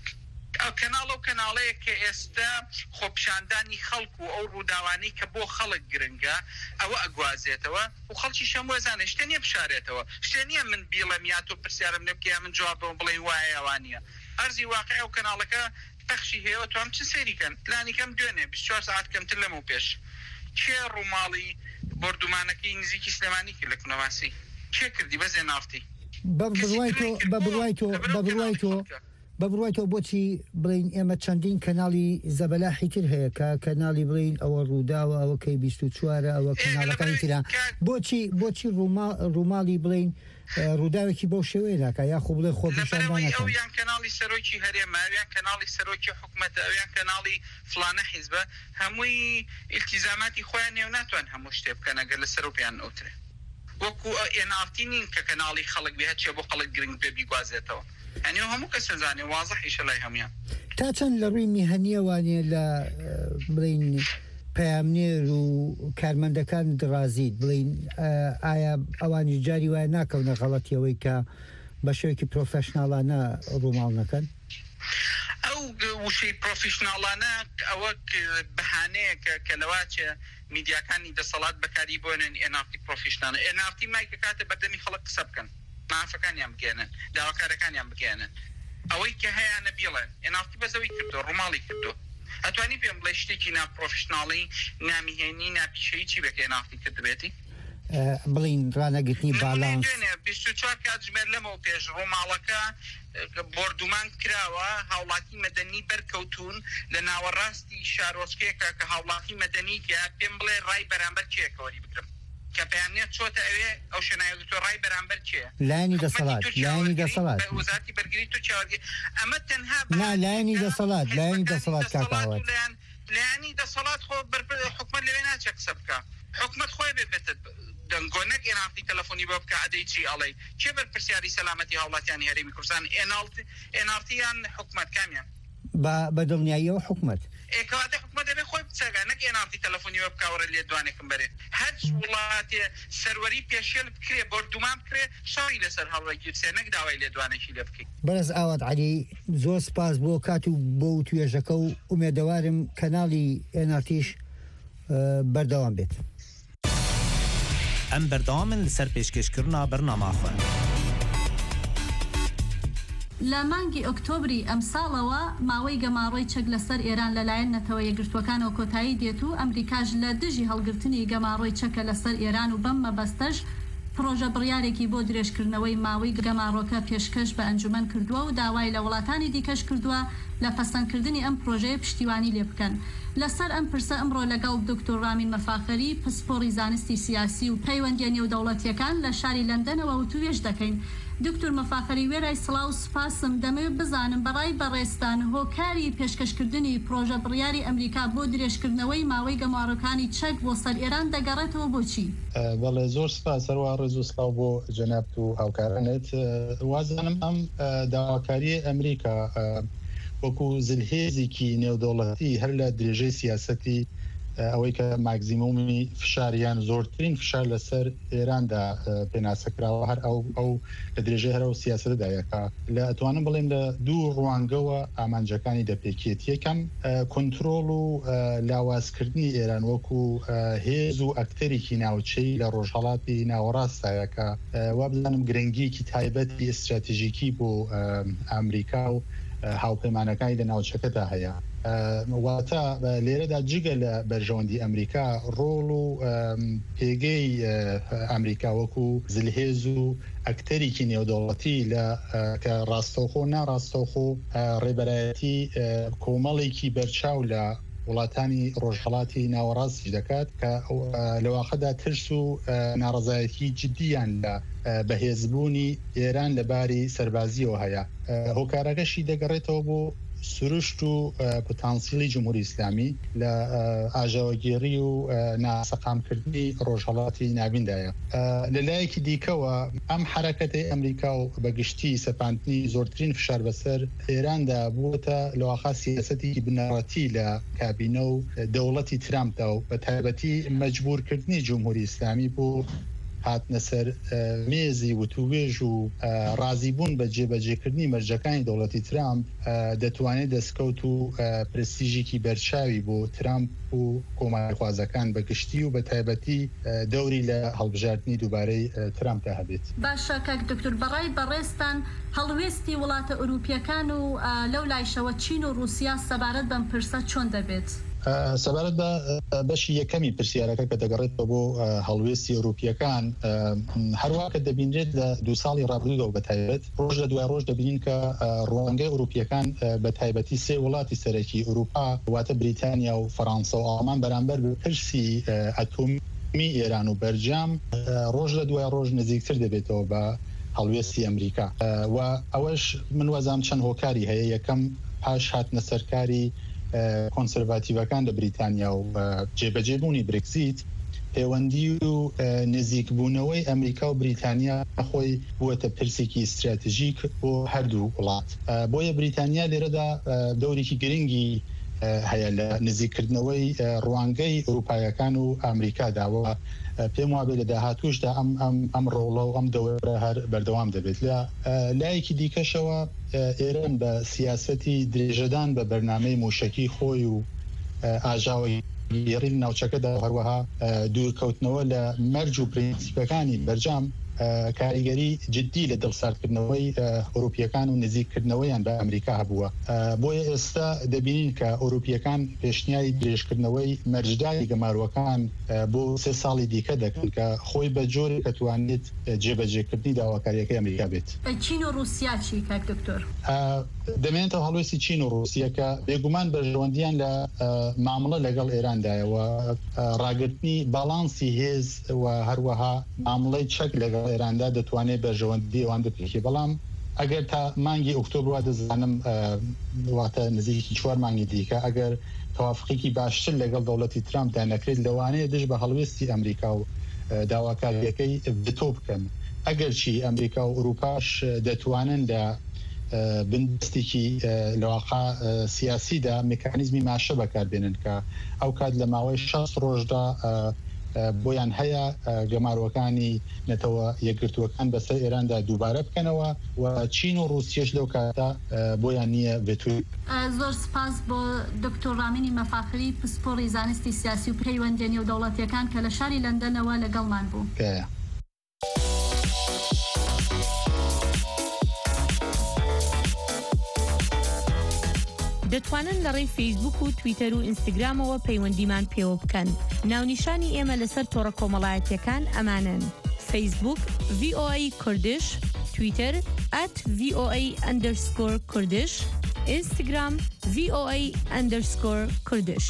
ئەو کەناڵە و کەناڵەیە کە ئێستا خۆپیشاندانی خەڵک و ئەو ڕووداوانەی کە بۆ خەڵک گرنگە ئەوە ئەگوازێتەوە و خەڵکی شەموەزانە شتێ نییە بشارێتەوە شتێ نییە من بیڵەم یا تۆ پرسیارم لێ بکە من جوابەوە بڵێ وایە ئەوانە ئەرزی واقع ئەو کەناڵەکە پەخشی هەیە توام چ سەیریکەن پلانیکەم دوێنێ بیست و چوار ساعت کەمتر لەمە و پێش کێ ڕووماڵی بردومانەکەی نزیکی سلێمانی کرد لە کونەواسی کێ کردی بە زێنافتی بە بڕوای تۆ بە بڕوای تۆ بە بڕوای تۆ بە بڕوایەوە بۆچی بڵین ئێمە چەندین کەناڵی زەبەلاحی تر هەیە کە کەناڵی بڵین ئەوە ڕووداوە ئەوە کەی بیست و چوارە ئەوە کەناڵەکانی ترا بۆچی بۆچی ڕووماڵی بڵین ڕووداوێکی بەو شێوەیە ناکە یا خۆ بڵێ خۆپیشاندانەکە یان کەناڵی سەرۆکی هەرێمە یان کەناڵی سەرۆکی حکوومەتە یان کەناڵی فلانە حیزبە هەمووی ئیلتیزاماتی خۆیان نێو ناتوان هەموو شتێ بکەن ئەگەر لە سەرۆپیان ئەوترێ وەکو ئێنارتی نین کە کەناڵی خەڵک بێت چێ بۆ خەڵک گرنگ بێ بیگوازێتەوە ئەنی هەموو کەس زانێ وازەحیشە لای هەمویان تا چەند لە ڕووی میهەنیەوانێ لە بڵین پەیامنێر و کارمەندەکان درازیت بڵین ئایا ئەوانی جاری وایە ناکەونە غەڵەتیەوەی کە بە شێوەیەکی پرۆفێشناڵانە ڕووماڵ نەکەن ئەو وشەی پرۆفیشناڵانە ئەوە بەهانەیە کە لەواچە میدیاکانی دەسەڵات بەکاری بۆنن ئێنارتی پرۆفیشنانە ئێنارتی مایکە کاتە بەردەمی خەڵک قسە بکەن مافەکانیان بگێنن داواکارەکانیان بگێنن ئەوەی کە هەیەە بیڵێن ئێنارتی بەزەوەی کردو ڕووماڵی کردو ئەتوانی پێم بڵێ شتێکی ناپرۆفیشناڵی نامیهێنی ناپیشەیی چی بەکە ئێنارتی کردبێتی بڵین ڕانەگرتنی باڵانس بیست و چوار کاتژمێر لەمەوە پێش ڕووماڵەکە بردومان کراوە هاوڵاتی مەدەنی بەرکەوتون لە ناوەڕاستی شارۆچکێکە کە هاوڵاتی مەدەنی کە پێم بڵێ ڕای بەرامبەر چێکەوەری بکرم کە پەیامنێر چۆتە ئەوێ ئەو شنایەتۆ ڕای بەرامبەر چیە لایەنی دەسەڵات لایەنی دەسەڵات وەزارەتی بەرگری تو چاوەڕێ ئەمە تەنها نا لایەنی دەسەڵات لایەنی دەسەڵات کاکاوات لایەنی دەسەڵات خۆ حکومەت لەوێ ناچێت قسە بکە حکومەت خۆی بێتە دەنگۆنەک ئێنارتی تەلەفۆنی بۆ بکە ئەدەی چی ئەڵێ چێ بەرپرسیاری سەلامەتی هاوڵاتیانی هەرێمی کوردستان ئێنارتیان حکومەت کامیان بە دڵنیاییەوە حکومەت ئێکەواتە حکومەت دەبێت خۆی چەگە نەک ئێناڵی تەلەفۆنی وە بکاوەڕە لێ دوانێکم بەرێ هەر وڵاتێ سەروەری پێشێل بکرێ بردومان بکرێ شەڕی لەسەر هەڵڕێگیرسێ نەک داوای لێ دوانێکی لێ بکەیت. بەرز ئاوات علی زۆر سپاس بۆ کات و بۆ توێژەکە و ئومێدەوارم کەناڵی ئێنارتیش بەردەوام بێت. ئەم بەردەوامن لەسەر پێشکەشکردنا بەرنامە خوێن. لە مانگی ئۆکتۆبری ئەم ساڵەوە ماوەی گەماڕۆی چەک لەسەر ئێران لەلایەن نەتەوە یەکگرتوەکانەوە کۆتایی دێت و ئەمریکاش لە دژی هەڵگرتنی گەماڕۆی چەکە لەسەر ئێران و بەم مەبەستەش پرۆژە بڕیارێکی بۆ درێژکردنەوەی ماوەی گەماڕۆکە پێشکەش بە ئەنجومەن کردووە و داوای لە وڵاتانی دیکەش کردووە لە پەسەندکردنی ئەم پرۆژەیە پشتیوانی لێ بکەن. لەسەر ئەم پرسە ئەمڕۆ لەگەڵ دکتۆر رامین مەفاخەری پسپۆڕی زانستی سیاسی و پەیوەندیە نێودەوڵەتیەکان لە شاری لەندەنەوە و توێژ دەکەین. دکتۆر مەفاخەری وێرای سڵاو و سپاسم دەمەوێت بزانم بەڕای بەڕێستان هۆکاری پێشکەشکردنی پرۆژە بڕیاری ئەمریکا بۆ درێژکردنەوەی ماوەی گەماڕەکانی چەک بۆ سەر ئێران دەگەڕێتەوە بۆچی؟ بەڵێ زۆر سپاس هەروە ڕێز و سڵاو بۆ جەنابەت و هاوکارانت. وازانم ئەم داواکاریە ئەمریکا وەکو زلهێزێکی نێودەوڵەتی هەر لە درێژەی سیاسەتی ئەوەی کە ماگزیمومی فشاریان زۆرترین فشار لەسەر ئێراندا پێناسەکراوە هەر ئەو ئەو لە درێژەی هەرە و سیاسەتدایەکە لە ئەتوانم بڵێم لە دوو ڕوانگەوە ئامانجەکانی دەپێکێت. یەکەم کۆنتترۆل و لاوازکردنی ئێران وەکو هێز و ئەکتەرێکی ناوچەی لە ڕۆژهەڵاتی ناوەڕاستایەکە وا بزانم گرنگیکی تایبەتی ئستراتیژیکی بۆ ئەمریکا و هاوپەیمانەکانی لە ناوچەکەدا هەیە. واتە لێرەدا جگە لە بەرژەوەندی ئەمریکا ڕۆڵ و پێگەی ئەمریکا وەکو زلهێز و ئەکتەرێکی نێودەوڵەتی لە کە ڕاستەوخۆ ناڕاستەوخۆ ڕێبەرایەتی کۆمەڵێکی بەرچاو لە وڵاتانی ڕۆژهەڵاتی ناوەڕاستی دەکات کە لەواقعدا ترس و ناڕزایەتی جددیان لە بەهێزبوونی ئێران لەباری سەربازیەوە هەیە. هۆکارەکەشی دەگەڕێتەوە بۆ سروشت و پۆتانسیلی جمهوری ئیسلامی لە ئاژەوەگێڕی و ناسەقامکردنی ڕۆژهەڵاتی ناویندایە. لەلایەکی دیکەوە ئەم حرەکەتی ئەمریکا و بەگشتی سەپاندنی زۆرترین فشار بەسەر ئێراندا بووتە لەواقع سیاسەتی بنەڕەتی لە کابینە و دەوڵەتی ترامپدا و بە تایبەتی مەجبورکردنی جمهوری ئیسلامی بۆ هاتنە سەر مێزی وتوێژ و ڕازیبوون بە جێبەجێکردنی مەرجەکانی دەوڵەتی ترامپ دەتوانێت دەستکەوت و پرستیژێکی بەرچاوی بۆ ترامپ و کۆمارخوازەکان بەگشتی و بە تایبەتی دەوری لە هەڵبژاردننی دووبارەی ترامپدا هەبێت. باشە کاک دکتۆر بەڕای بەڕێستان هەڵوێستی وڵاتە ئەوروپیەکان و لەو لایشەوە چین و رووسیا سەبارەت بەم پرسە چۆن دەبێت؟ سەبارەت بە بەشی یەکەمی پرسیارەکە کە دەگەڕێتەوە بۆ هەڵوێستی ئەوروپیەکان هەروە کە دەبینرێت لە دو ساڵی ڕابردووەوە بە تایبەت ڕۆژ لە دوای ڕۆژ دەبینین کە ڕوانگەی ئەوروپیەکان بە تایبەتی سێ وڵاتی سەرەکی ئەوروپا واتە بریتانیا و فەڕەنسا و ئاڵمان بەرامبەر بە پرسی ئەتۆمی ئێران و بەرجام ڕۆژ لە دوای ڕۆژ نزیکتر دەبێتەوە بە هەڵوێستی ئەمریکا و ئەوەش من وەزام چەند هۆکاری هەیە. یەکەم پاش هاتنە سەرکاری کۆنسەرواتیڤەکان لە بریتانیا و جێبەجێبوونی برێکزیت پەیوەندی و نزیکبوونەوەی ئەمریکا و بریتانیا خۆی بووەتە پرسێکی استراتیژیک بۆ هەردوو وڵات. بۆیە بریتانیا لێرەدا دەورێکی گرنگی هەیە لە نزیککردنەوەی ڕوانگەی ئەوروپایەکان و ئەمریکاداوە پێم وابێت لە داهاتوشدا ئەم ئەم ڕۆڵە و ئەم دەوەرە هەر بەردەوام دەبێت. لە لایەکی دیکەشەوە ئێران بە سیاسەتی درێژەدان بە بەرنامەی موشەکی خۆی و ئاژاوی گێڕی ناوچەکەدا هەروەها دوورکەوتنەوە لە مەرج و پرینسیپەکانی بەرجام کاریگەری جددی لە دڵساردکردنەوەی ئەوروپیەکان و نزیککردنەوەیان بە ئەمریکا هەبووە. بۆیە ئێستا دەبینین کە ئەوروپیەکان پێشنیاری درێژکردنەوەی مەرجداری گەماروەکان بۆ سێ ساڵی دیکە دەکەن کە خۆی بە جۆرێک کە توانێت جێبەجێکردنی داواکاریەکەی ئەمریکا بێت. چین و رووسیا چی کاک دکتۆر؟ دەمێنێتەوە هەڵوێستی چین و رووسیەکە بێگومان بەژەوەندیان لە مامەڵە لەگەڵ ئێراندایەوە ڕاگررتنی باڵانسی هێز و هەروەها مامڵەی چەک لەگەڵ ئێراندا دەتوانێت بەژەوەندی ئەوان بپێکی. بەڵام ئەگەر تا مانگی ئۆکتۆبر وا دەزانم واتە نزیکی چوار مانگی دیکە ئەگەر تەوافقێکی باشتر لەگەڵ دەوڵەتی ترامپدا نەکرێت لەوانەیە دژ بە هەڵوێستی ئەمریکا و داواکاریەکەی بتۆ بکەن. ئەگەر چی ئەمریکا و ئەوروپاش دەتوانن لە بندستێکی لەواقع سیاسیدا میکانیزمی ماشە بەکاربێنن کە ئەو کات لە ماوەی شەست ڕۆژدا بۆیان هەیە گەماروەکانی نەتەوە یەکگرتووەکان بەسەر ئێراندا دووبارە بکەنەوە و چین و رووسیەش لەو کاتە بۆیان نییە بێتوی. زۆر سپاس بۆ دکتۆر رامینی مەفاخری پسپۆڕی زانستی سیاسی و پەیوەندی نێودەوڵەتیەکان کە لە شاری لەندەنەوە لەگەڵمان بوو. دەتوانن لە ڕێی فەیسبوک و تویتەر و ئینستاگرامەوە پەیوەندیمان پێوە بکەن. ناونیشانی ئێمە لەسەر تۆڕە کۆمەڵایەتیەکان ئەمانن: فەیسبوک ڤی ئۆ ئەی کوردش، تویتەر ئەت ڤی ئۆ ئەی ئەندەرسکۆر کوردش، ئینستاگرام ڤی ئۆ ئەی ئەندەرسکۆر کوردش.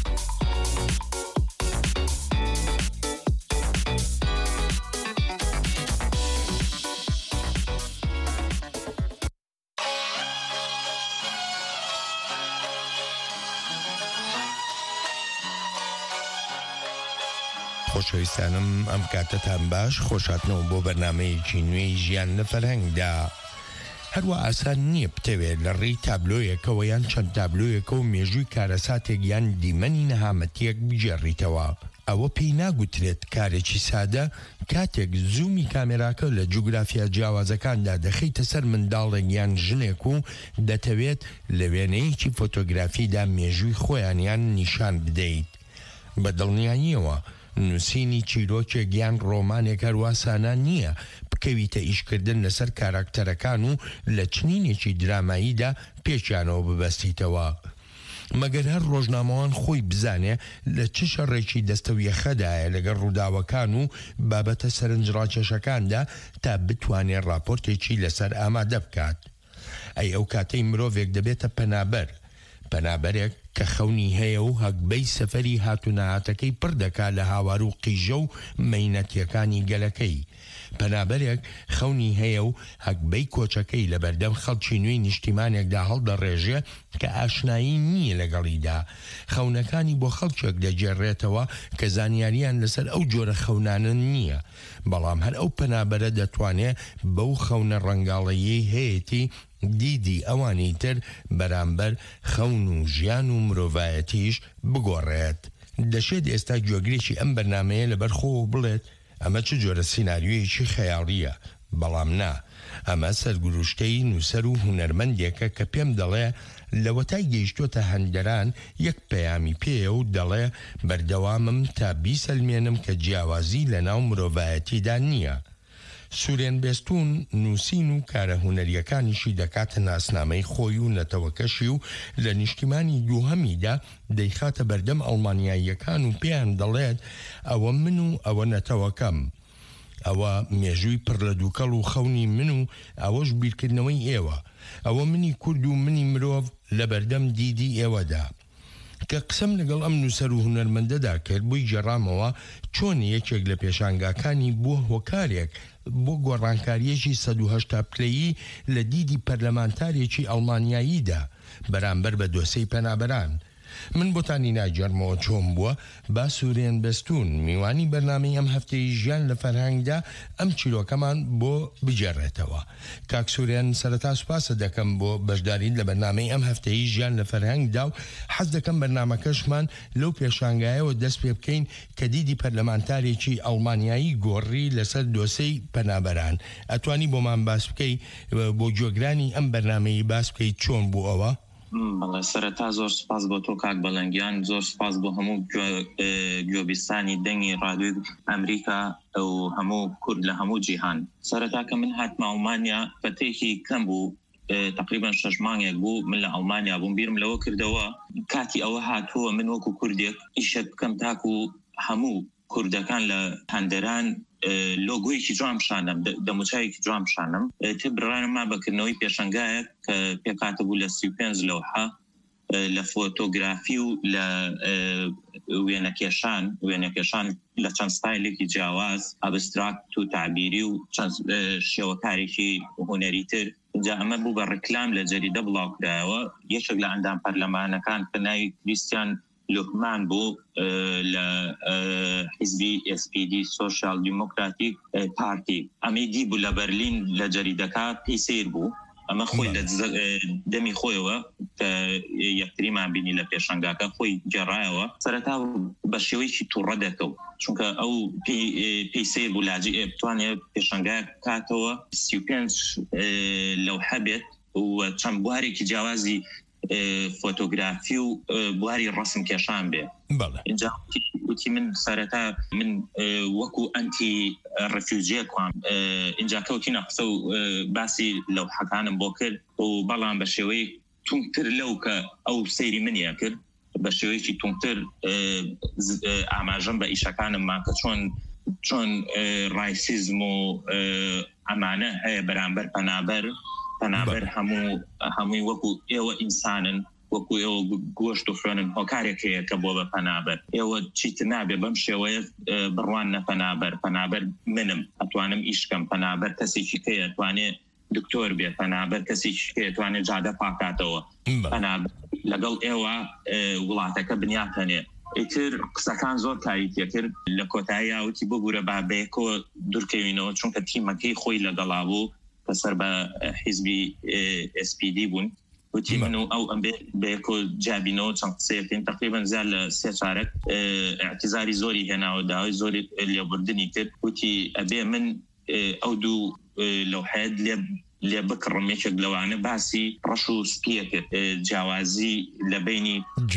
خۆشەویستانم ئەم کاتتان باش، خۆشاتنەوە بۆ بەرنامەیەکی نوێی ژیان لە فەرهەنگدا. هەروە ئاسان نییە بتەوێت لە ڕێی تابلۆیەکەوە یان چەند تابلۆیەکە و مێژووی کارەساتێک یان دیمەنی نەهامەتیەک بجێڕیتەوە. ئەوە پێی ناگوترێت کارێکی سادە کاتێک زوومی کامێراکە لە جوگرافیا جیاوازەکاندا دەخەیتە سەر منداڵێک یان ژنێک و دەتەوێت لە وێنەیەکی فۆتۆگرافیدا مێژووی خۆیانیان نیشان بدەیت. بە دڵنیاییەوە نووسینی چیرۆکێک یان ڕۆمانێک هەرواسانە نییە بکەویتە ئیشکردن لەسەر کاراکتەرەکان و لە چنینێکی دراماییدا پێچیانەوە ببەستیتەوە. مەگەر هەر ڕۆژنامەوان خۆی بزانێ لە چ شەڕێکی دەستەویەخەدایە لەگەڵ ڕووداوەکان و بابەتە سەرنجڕاکێشەکاندا تا بتوانێت راپۆرتێکی لەسەر ئامادە بکات. ئەی ئەو کاتەی مرۆڤێک دەبێتە پەنابەر، پەنابەرێک کە خەونی هەیە و هەگبەی سەفەری هاتوونەهاتەکەی پڕ دەکا لە هاوار و قیژە و مەینەتیەکانی گەلەکەی. پەنابەرێک خەونی هەیە و هەگبەی کۆچەکەی لە بەردەم خەڵکی نوێی نیشتیمانێکدا هەڵدەڕێژێ کە ئاشنایی نییە لەگەڵیدا. خەونەکانی بۆ خەڵکێک دەجێڕێتەوە کە زانیاریان لەسەر ئەو جۆرە خەونانە نییە، بەڵام هەر ئەو پەنابەرە دەتوانێت بەو خەونە ڕەنگاڵەیی هەیەی دیدی ئەوانی تر بەرامبەر خەون و ژیان و مرۆڤایەتیش بگۆڕێت. دەشێت ئێستا گوێگرێکی ئەم بەرنامەیە لەبەرخۆ بڵێت ئەمە چ جۆرە سیناریۆیەکی خەیاڵیە، بەڵام نا، ئەمە سەرگروشتەی نووسەر و هونەرمەندێکە کە پێم دەڵێ لەوەتای گەیشتۆتە هەندەران یەک پەیامی پێیە و دەڵێ بەردەوامم تا بیسەلمێنم کە جیاوازی لە ناو مرۆڤایەتیدا نییە. سورێن بێستون نووسین و کارە هونەریەکانیشی دەکاتە ناسنامەی خۆی و نەتەوەکەشی و لە نیشتیمانی دووهەمیدا دەیخاتە بەردەم ئەڵمانیاییەکان و پێیان دەڵێت ئەوە من و ئەوە نەتەوەکەم، ئەوە مێژووی پڕ لە دووکەڵ و خەونی من و ئەوەش بیرکردنەوەی ئێوە، ئەوە منی کورد و منی مرۆڤ لە بەردەم دیدی ئێوەدا. کە قسەم لەگەڵ ئەم نووسەر و هونەرمەندەدا کرد بووی جێڕامەوە چۆن یەکێک لە پێشانگاکانی بووە هۆکارێک بۆ گۆڕانکاریەکی سەد و هەشتا پلەیی لە دیدی پەرلەمانتارێکی ئەڵمانیاییدا بەرامبەر بە دۆسەی پەنابەران. من بۆتانی ناجەرمەوە چۆن بووە با سورێن بەستون میوانی بەرنامەی ئەم هەفتەی ژیان لە فەرهەنگدا ئەم چیرۆکەمان بۆ بجێڕێتەوە. کاک سورێن سەرەتا سوپاسە دەکەم بۆ بەشداریت لە بەرنامەی ئەم هەفتەی ژیان لە فەرهەنگدا و حەز دەکەم بەرنامەکەشمان لەو پێشانگایەوە دەست پێ بکەین کە دیدی پەرلەمانتارێکی ئەڵمانیایی گۆڕی لەسەر دۆسەی پەنابەران. ئەتوانی بۆمان باس بکەی بۆ گوێگرانی ئەم بەرنامەی باس بکەیت چۆن بوو ئەوە؟ بەڵێ سەرەتا زۆر سپاس بۆ تۆ کاک بەڵەنگیان، زۆر سپاس بۆ هەموو گوێبیستانی دەنگی ڕادیۆی ئەمریکا و هەموو کورد لە هەموو جیهان. سەرەتا کە من هاتمە ئەڵمانیا بەتێکی کەم بوو، تقریبا شەش مانگێک بوو من لە ئەڵمانیا بووم، بیرم لەوە کردەوە کاتی ئەوە هاتووە من وەکو کوردێک ئیشت بکەم تاکو هەموو کوردەکان لە هەندەران لۆگۆیەکی جوام شانم، دەموچایەکی جوام شانم. تبڕانما بەکردنەوەی پێشەنگایەک کە پێکاتە بوو لە سی و پێنج لەوحە لە فۆتۆگرافی و لە وێنەکێشان وێنەکێشان لە چەند ستایلێکی جیاواز، ئەبستراکت و تعبیری و چەند شێوەکارێکی هونەری تر. جا ئەمە بوو بە ڕکلام لە جەریدە بڵاوکرایەوە. یەکێک لە ئەندام پەرلەمانەکان کە ناوی کریستیان لوکمان بوو لە حیزبی ئێس پی دی سۆشیال دیموکراتیک پارتی، ئەمەی دی بوو لە بەرلین لە جەریدەکە پێی سیر بوو. ئەمە خۆی لە دەمی خۆیەوە کە یەکتریمان بینی لە پێشنگاکە خۆی گەڕایەوە سەرەتا بە شێوەیەکی تووڕە دەکەوت چونکە ئەو پێی سێ بولاجی بتوانێت پێشنگای کاتەوە سی و پێنج لەو هەبێت و چەند بوارێکی جیاوازی فۆتۆگرافی و بواری ڕسم کێشان بێ اینجا وتی من سەرەتا من وەکو ئەنتی ڕفیوجیەکوان اینجا کەوتینە قسە و باسی لەو حەکانم بۆ کرد و بەڵام بە شێوەی تونتر لەو کە ئەو سەیری منیە کرد بە شێوەیەکی تونتر ئاماژەم بە ئیشەکانم ما کە چۆن چۆن ڕایسیزم و ئەمانە هەیە بەرامبەر پەنابەر پەنابەر هەموو هەمووی وەکو ئێوە ئینسانن وەکو ئێوە گۆشت و خوێنن هۆکارێک هەیە کە بۆ بە پەنابەر ئێوە چیتر نابێ بەم شێوەیە بڕوان نە پەنابەر پەنابەر منم ئەتوانم ئیشکەم پەنابەر کەسێکی کەیە توانێت دکتۆر بێ پەنابەر کەسێکی کەیە توانێت جادە پاکاتەوە پەنابەر لەگەڵ ئێوە وڵاتەکە بنیاتەنێ ئیتر قسەکان زۆر تاریتیە کرد لە کۆتایی یاوتی ببوورە بابەیەکۆ دوورکەوینەوە چونکە تیمەکەی خۆی لەگەڵا بوو کەسەر بە حیزبی ئس پی دی بوون وتی من و ئەو ئەم بەیەکۆ جابینەوە چەند قسەیەکەین تقریبا زیاد لە سێ چارەک اعتیزاری زۆری هێناوە داوای زۆری لێبوردنی کرد وتی ئەبێ من ئەو دوو لەو حەیەت لێ بکڕم یەکێک لەوانە باسی ڕەش و سپیە کرد جیاوازی لە بینی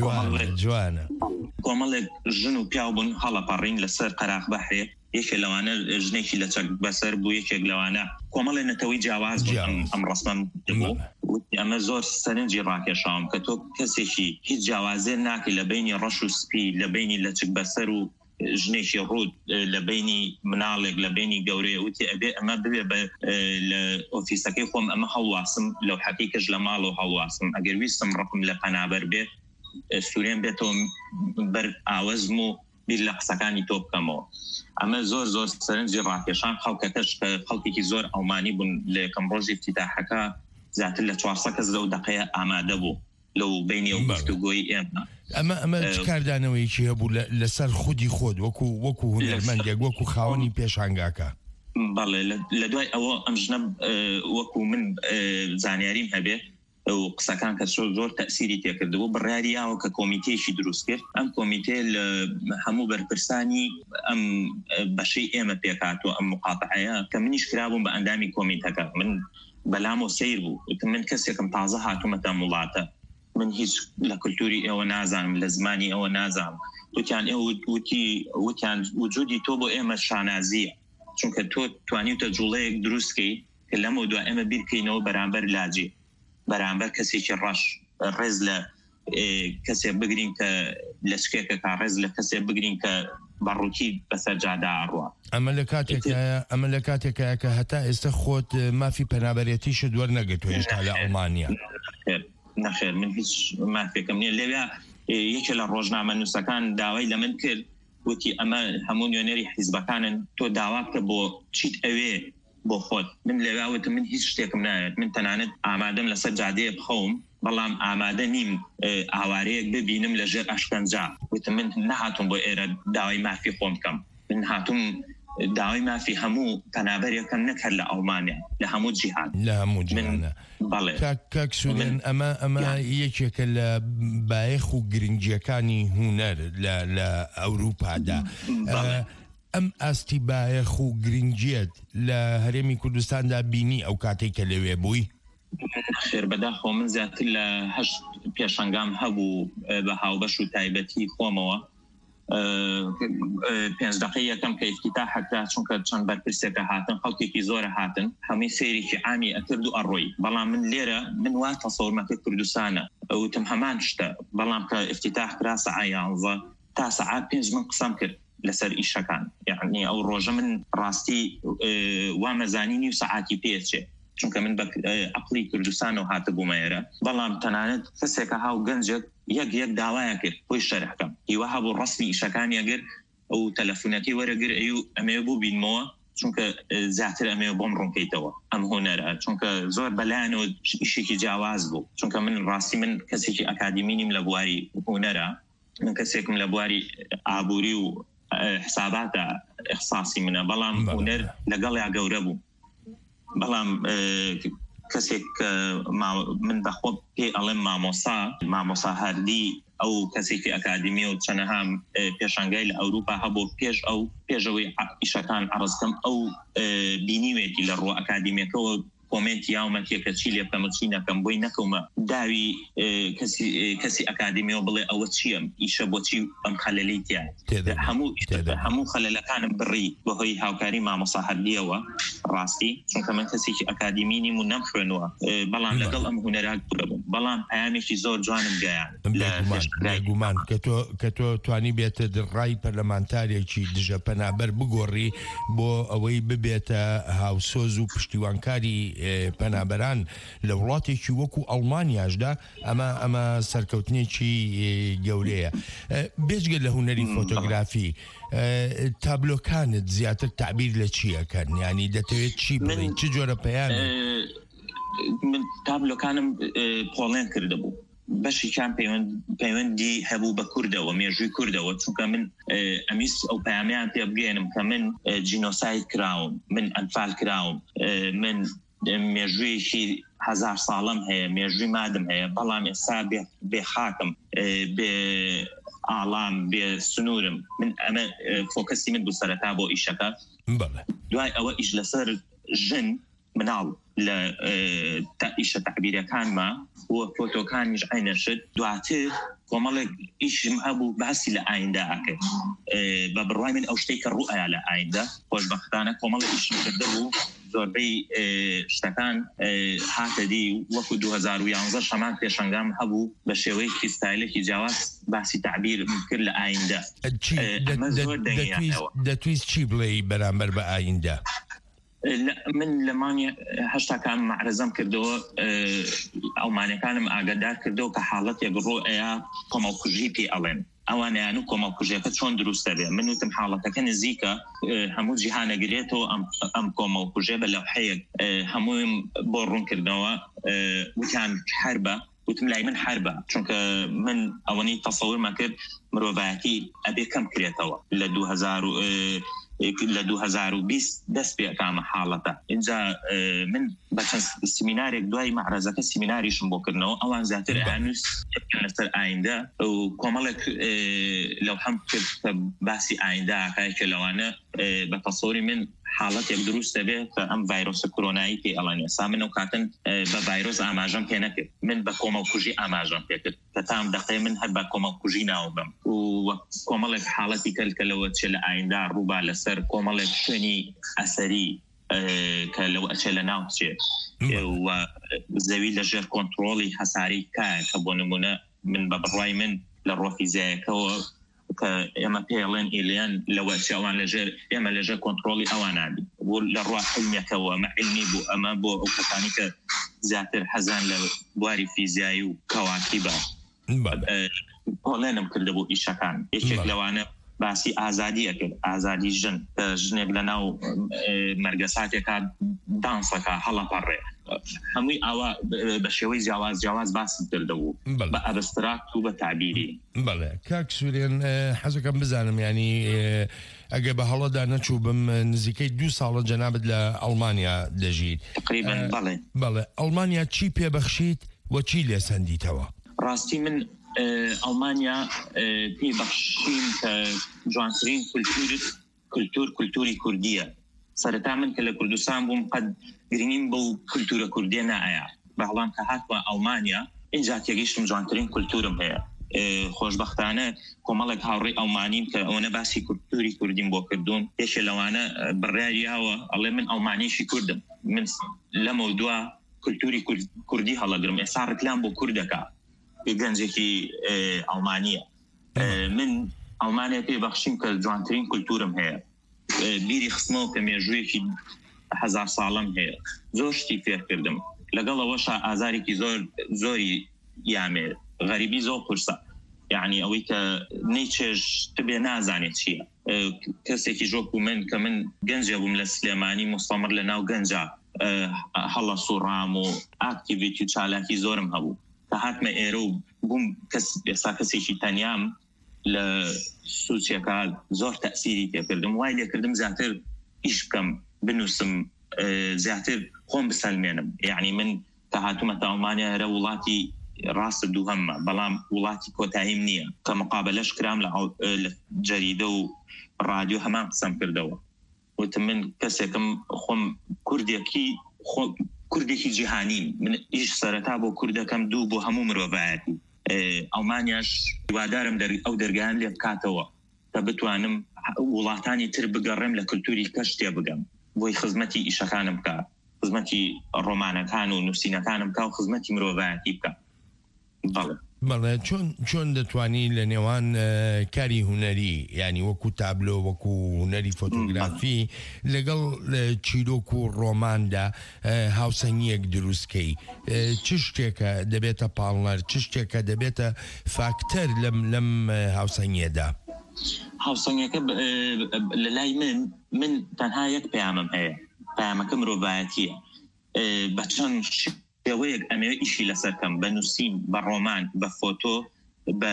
جوانە کۆمەڵێک ژن و پیاو بوون هەڵەپەڕین لەسەر قەراق بەحرێ یەکێ لەوانە ژنێکی لە چەک بەسەر بوو یەکێک لەوانە کۆمەڵێ نەتەوەی جیاواز ئەم ڕستەم بوو ئەمە زۆر سەرنجی ڕاکێشاوم کە تۆ کەسێکی هیچ جیاوازێ ناکە لە بینی ڕەش و سپی لە بینی لە چک بەسەر و ژنێکی ڕوود لە بینی مناڵێک لە بینی گەورەیە وتی ئەبێ ئەمە ببێ لە ئۆفیسەکەی خۆم ئەمە هەڵواسم لەو حەقیقەش لە ماڵ و هەڵواسم ئەگەر ویستم ڕقم لە پەنابەر بێت سوورێن بێتەوە بەر ئاوەزم و بیر لە قسەکانی تۆ بکەمەوە ئەمە زۆر زۆر سەرنجی ڕاکێشان خەڵکەکەش خەڵکێکی زۆر ئەڵمانی بوون لە یەکەم ڕۆژی افتتاحەکە زیاتر لە چوارسەد کەس لەو دقەیە ئامادە بوو لەو بینی ئەو گفتوگۆی ئێمە ئەمە ئەمە کاردانەوەیکی هەبوو لەسەر خودی خۆت وەکو وەکو هونەرمەندێک وەکو خاوەنی پێشانگاکە بەڵێ لە دوای ئەوە ئەم ژنە وەکو من زانیاریم هەبێ و قسەکان کە زۆر تەسیری تێکردبوو بڕیاریاوە کە کۆمیتێشی دروست کرد ئەم کۆمیتێ لە هەموو بەرپرسانی ئەم بەشەی ئێمە پێکاتوە ئەم مقاطعەیە کە منیش کرابووم بە ئەندامی کۆمیتەکە من بەلامۆ سیر بوو من کەسێکم تازە هاتوومەتە وڵاتە من هیچ لە کولتوری ئێوە نازانم لە زمانی ئەوە نازانم وتیان ئێوە وتی وتیان وجودی تۆ بۆ ئێمە شانازیە چونکە تۆ توانیتە جوڵەیەک دروستکەی کە لەمە دوای ئێمە بیرکەینەوە بەرامبەر لاجێ بەرامبەر کەسێکی ڕەش ڕێز لە کەسێک بگرین کە لە شکێکە کا ڕێز لە کەسێک بگرین کە بەڕووکی بەسەر جادا ئەڕوە ئەمە لە کاتێکە ئەمە لە کاتێکە کە هەتا ئێستا خۆت مافی پەنابەرێتیشت وەرنەگرتووە هێشتا لە ئەڵمانیا نەخێر من هیچ مافێکم نییە لەوێ یەکێ لە ڕۆژنامە نووسەکان داوای لە من کرد وتی ئەمە هەموو نوێنەری حیزبەکانن تۆ داوا بکە بۆ چیت ئەوێ بۆ خۆت من لەواوتم من هیچ شتێکم نایێت من تەنانەت ئامادەم لەسەر جادەیە بخەوم بەڵام ئامادە نیم ئاوارەیەک ببینم لەژێر ئەشکەنجا وتم من نەهاتوم بۆ ئێرە داوای مافی خۆم بکەم من هاتووم داوای مافی هەموو پەنابەرێکم نەکرد لە ئەڵمانیا لە هەموو جیهان لە هەموو جیهانە کاکسودێن ئەمە ئەمە یەکێکە لە بایەخ و گرنگیەکانی هونەر لە ئەوروپادا ئەم ئاستی بایەخ و گرنگیت لە هەرێمی کوردستاندا بینی ئەو کاتێک کە لەوێ بووی خێر بەداخۆ من زیاتر لە هەشت پێشەنگام هەبوو بە هاوبەش و تایبەتی خۆمەوە پێنج دقەی یەکەم کە ئیفتتاحەکرا چونکە چەند بەرپرسێکە هاتن خەڵکێکی زۆرە هاتن هەمووی سەیرێکی عامی ئەکرد و ئەڕۆی بەڵام من لێرە من وا تەسەوڕمەکە کوردستانە ئەوتم هەمان شتە بەڵام کە ئیفتتاح کرا سەعای یانزە تا سەعات پێنج من قسەم کرد لەسەر ئیشەکان یعنی ئەو ڕۆژە من ڕاستی وامەزانینی و سەعاتی پێچێ چونکە من بە عقلی کوردستان و هاتە بوومەیەرە بەڵام تەنانەت کەسێکە هاو گەنجێک یەک یەک داوایە کرد بۆی شەرحکەم هیوا هەبوو ڕسمی ئیشەکانی ئەگەر ئەو تەلەفونەتی وەرەگر ئەو ئەمێ بوو بینمەوە چونکە زیاتر ئەمێ بۆم ڕوونکەیتەوە ئەم هۆنەرە چونکە زۆر بەلایەنەوە ئیشێکی جیاواز بوو چونکە من ڕاستی من کەسێکی ئەکادیمینیم لە بواری هۆنەرە من کەسێکم لە بواری ئابووری و حساباتە اختصاصی منە بەڵام هۆنەر لەگەڵ یا گەورە بوو بەڵام کەسێک من بەخۆ پێ ئەڵێم مامۆسا مامۆسا هەردی ئەو کەسێکی ئەکادمی و چەنەها پێشانگای لە ئەوروپا هەبوو پێش ئەو پێشەوەی ئیشەکان عرضکەم ئەو بینیوێتی لە ڕۆ ئەکادمیەکەەوە کۆمنتی یاومەتێکە چی لێ بکەمە چی نەکەم بۆی نەکەومە داوی کەسی ئەکادمیەوە بڵێ ئەوە چییە ئیشە بۆچی ئەم خەلەلی تیا هەموو هەموو خەلەلەکانم بڕی بەهۆی هاوکاری مامۆسا هەردیەوە ڕاستی چونکە من کەسێکی ئەکادیمینیم و نەمخوێنەوە بەڵام لەگەڵ ئەم هونەرات بووم بەڵام پەیامێکی زۆر جوانم گەیان گومان کە تۆ توانی بێتە ڕای پەرلەمانتارێکی دژە پەنابەر بگۆڕی بۆ ئەوەی ببێتە هاوسۆز و پشتیوانکاری پەنابەران لە وڵاتێکی وەکو ئەڵمانیاشدا ئەمە ئەمە سەرکەوتنێکی گەورەیە. بێجگە لە هونەری فۆتۆگرافی تابلۆکانت زیاتر تعبیر لە چیەکەن ینی دەتەوێت چی بڵین چ جۆرە پەیامێ؟ من تابلۆکانم پۆڵێن کردبوو بەشیان پەیوەندی هەبوو بە کوردەوە مێژووی کوردەوە چونکە من ئەمیست ئەو پەیامیان پێ بگەێنم کە من جینۆساید کراوم من ئەنفال کراوم من مێژوویەکی هزار ساڵم هەیە مێژووی مادم هەیە بەڵام ئێستا بێ خاکم بێ ئاڵام بێ سنوورم من ئەمە فۆکەسی من بوو سەرەتا بۆ ئیشەکە دوای ئەوە ئیش لەسەر ژن مناڵ لە ئیشە تەعبیرەکانمە وە فۆتۆکانیش عینەشت دواتر کۆمەڵێک ئیشم هەبوو باسی لە ئایندا ئەکرد بە بڕوای من ئەو شتێککە ڕوئەیە لە ئایندا خۆشبەختانە کۆمەڵی ئیشم کرده بوو زۆربەی شتەکان هاتەدی وەکو دو هەزار و یانزە شەمان پێشەنگام هەبوو بە شێوەیەکی ستایلێکی جیاواز باسی تعبیر کرد لە ئایندا دەتویست چی بڵێ بەرامبەر بە ئایندا؟ من لەمانی هەشتاکان معرزەم کردەوە ئەومانەکانم ئاگادار کردەوە کە حاڵەتێک ڕۆئەیە کۆمەڵکوژی پێ ئەڵێن ئەوانیان و کۆمەڵکوژیەکە چۆن دروستە بێ من وتم حاڵەتەکە نزیکە هەموو جیهانەگرێتەوە ئەم کۆمەڵکوژێ بە لەوحەیەک هەموویم بۆ ڕوونکردنەوە وتیان حربە وتم لای من حربە چونکە من ئەوەنی تەسەورمە کرد مرۆڤایەتی ئەبێ کەم کرێتەوە لە دوو هەزار لە دوو هەزار و بیست دەست پێ ئەکامە حاڵەتە اینجا من بەچەند سیمینارێک دوای معرەزەکە سیمیناریشم بۆ کردنەوە ئەوان زیاتر ئانوس لەسەر ئایندا و کۆمەڵێک لەو هەم کرد کە باسی ئایندا کە لەوانە بە تەسەوری من حاڵەتێک دروستە بێ کە ئەم ڤایرۆسە کۆرۆنایی پێ ئەڵێنێ سا من ئەو کاتن بە ڤایرۆس ئاماژەم پێ نەکرد من بە کۆمەڵکوژی ئاماژەم پێ کرد کە تام دەقەی من هەر بە کۆمەڵکوژی ناو بم و کۆمەڵێک حاڵەتی کەلکەلەوە چێ لە ئایندا ڕووبا لەسەر کۆمەڵێک شوێنی ئەسەری کە لەو ئەچێ لە ناو چێ و زەوی لەژێر کۆنتڕۆڵی هەساری کایە کە بۆ نمونە من بە بڕوای من لە ڕۆ فیزیایەکەوە کە ئێمە پێڵێن ئیلیان لەوە چاوان لەژێر ئێمە لەژێر کۆنتڕۆڵی ئەوانابی بۆ لە ڕوا حلمیەکەەوە مەعلمی بوو ئەمە بۆ ئەو کەسانی کە زیاتر حەزان لە بواری فیزیایی و کەواکی بە پۆڵێنم کردە بۆ ئیشەکان یەکێک لەوانە باسی ئازادی ئەکرد ئازادی ژن ژنێک لە ناو مەرگەساتێکا دانسەکە هەڵەپەڕێ هەمووی ئاوا بە شێوەی جیاواز جیاواز باسی کردەبوو بە ئەبستراکت و بە تعبیری. بەڵێ کاک سوورێن حەزەکەم بزانم ینی ئەگە بە هەڵەدا نەچوو بم نزیکەی دوو ساڵە جەنابەت لە ئەڵمانیا دەژیت تقریباً بەڵێ بەڵێ ئەڵمانیا چی پێبەخشیت و چی لێ سەندیتەوە؟ ڕاستی من ئەڵمانیا پێی بەخشیم کە جوانترین کولتورت کولتور کولتوری کوردیە سەرەتا من کە لە کوردستان بووم قەت گرنگیم بۆ کولتورە کوردیە نائەیە بەڵام کە هاتووە ئەڵمانیا اینجا تێگەیشتم جوانترین کولتورم هەیە خۆشبەختانە کۆمەڵێک هاوڕێی ئەڵمانیم کە ئەوەنە باسی کولتوری کوردیم بۆ کردوون یەکێ لەوانە بڕیاریاوە ئەڵێ من ئەڵمانیشی کوردم من لەمە دووە کولتوری کوردی هەڵەگرم ئێستا ڕکلام بۆ کوردەکە گەنجێکی ئەڵمانیە من ئەڵمانیا پێ بەخشیم کە جوانترین کولتورم هەیە بیری خستمەوە کە مێژوویەکی هەزار ساڵم هەیە زۆر شتی فێر کردم لەگەڵەوەشە ئازارێکی زۆر زۆری یامێ غەریبی زۆر قورسە یعنی ئەوەی کە نەیچێژ تبێ نازانێت چییە کەسێکی ژۆک و من کە من گەنجە بووم لە سلێمانی مستەمر لە ناو گەنجە هەڵە سوڕام و ئاکتیڤیتی و چالاکی زۆرم هەبوو کە هاتمە ئێرە و بووم ئێستا کەسێکی تەنیام لە سوچیەکە زۆر تەسیری پێکردم وای لێکردم زیاتر ئیش بکەم بنووسم زیاتر خۆم بسەلمێنم یعنی من کە هاتوومەتە ئەڵمانیا هەرە وڵاتی ڕاستە دووهەممە بەڵام وڵاتی کۆتاییم نییە کە مقابلەش کرام لە جەریدە و ڕادیۆ هەمان قسەم کردەوە وتم من کەسێکم خۆم کوردێکی کوردێکی جیهانی من ئیش سەرەتا بۆ کوردەکەم دوو بۆ هەموو مرۆڤایەتی ئەڵمانیاش هیوادارم ئەو دەرگایان لێ بکاتەوە کە بتوانم وڵاتانی تر بگەڕێم لە کللتوری کەش تێ بگەم بۆی خزمەتی ئیشەکانم بکە خزمەتی ڕۆمانەکان و نووسینەکانم بکە و خزمەتی مرۆڤایەتی بکە بەڵێ بەڵێ چۆن چۆن دەتوانی لە نێوان کاری هوەری ینی وەکو تابلۆ وەکو هوەری فۆتۆگرافی لەگەڵ چیرۆک و ڕۆماندا هاوسەنگیەک دروستکەی چ شتێکە دەبێتە پاڵنەر چ شتێکە دەبێتە فاکتەر لەم لەم هاوسەنگیەدا هاوسەنگەکە لە لای من من تەنها یەک پەیامم هەیە پەیامەکە مرۆڤایەتیە بە چەند شێوەیەک ئەمەوێ ئیشی لەسەرکەم بە نووسین بە ڕۆمان بە فۆتۆ بە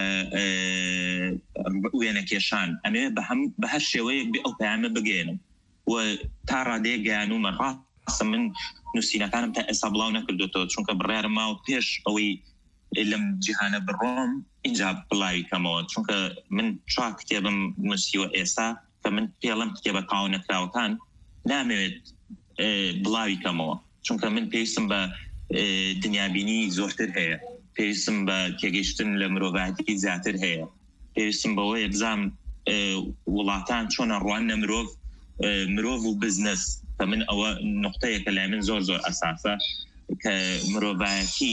وێنەکێشان ئەمەوێ بە هەر شێوەیەک بێ ئەو پەیامە بگەێنم و تا ڕادەیە گەیانومە ڕاستە من نووسینەکانم تا ئێستا بڵاو نەکردوێتەوە چونکە بڕیارم ماوە پێش ئەوەی لەم جیهانە بڕۆم اینجا بڵاوی کەمەوە چونکە من چوار کتێبم نووسیوە ئێستا کە من پێڵم کتێبە تاو نەکراوەکان نامەوێت بڵاوی کەمەوە چونکە من پێویستم بە دنیابینی زۆرتر هەیە پێویستم بە تێگەیشتن لە مرۆڤایەتی زیاتر هەیە پێویستم بەوەی بزانم وڵاتان چۆنە ڕوان نە مرۆڤ مرۆڤ و بزنس کە من ئەوە نقطەیەکە لای من زۆر زۆر ئەساسە کە مرۆڤایەتی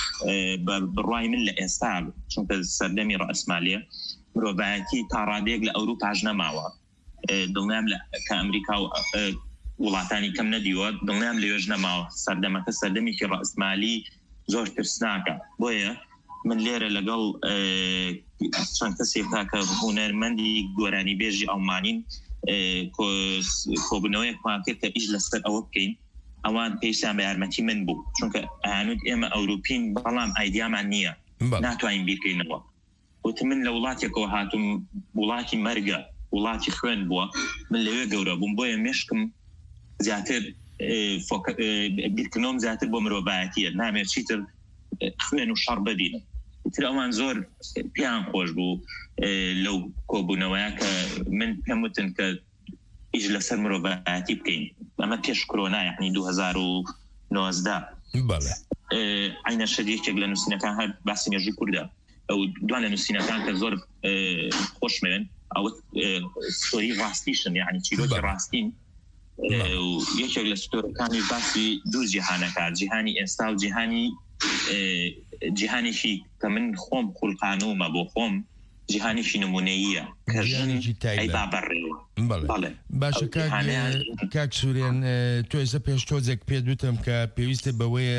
بڕوای من لە ئێستا چونکە سەردەمی ڕەئسمالیە مرۆڤایەتی تا ڕادەیەک لە ئەوروپاش نەماوە دڵنیام کە ئەمریکا و وڵاتانی کەم نەدیوە دڵنیام لەوێژ نەماوە سەردەمەکە سەردەمێکی ڕەئسمالی زۆر ترسناکە بۆیە من لێرە لەگەڵ چەند کەسێکا کە هونەرمەندی گۆرانی بێژی ئەڵمانین کۆبوونەوەیەکمان کرد کە ئیش لەسەر ئەوە بکەین ئەوان پێویستیان بە یارمەتی من بوو چونکە ئەیانوت ئێمە ئەوروپین بەڵام ئایدیامان نییە ناتوانین بیرکەینەوە وتم من لە وڵاتێکەوە هاتووم وڵاتی مەرگە وڵاتی خوێن بووە من لەوێ گەورە بووم بۆیە مێشکم زیاتر بیرکردنەوەم زیاتر بۆ مرۆڤایەتیە نامێت چیتر خوێن و شەڕ ببینم تر ئەوان زۆر پیان خۆش بوو لەو کۆبوونەوەیە کە من پێم وتن کە ئیش لەسەر مرۆڤایەتی بکەین ئەمە پێش کۆرۆنا یعنی دوو هەزار و نۆزدە عینە شەدیەکێک لە نووسینەکان هەر باسی مێژووی کووردە ئەو دوان لە نووسینەکان کە زۆر خۆشمێن ئەوە ستۆری ڕاستیشن یعنی چیرۆکی ڕاستین یەکێک لە ستۆرەکانی باسی دوو جیهانەکە جیهانی ئێستا و جیهانی جیهانێکی کە من خۆم خوڵقانومە بۆ خۆم جیهانێکی نمونەیە کە ژنێکی بابڕێوە باشە کاک سوورێن تۆ ئێستا پێش تۆزێک پێ دوتم کە پێویستە بەوەیە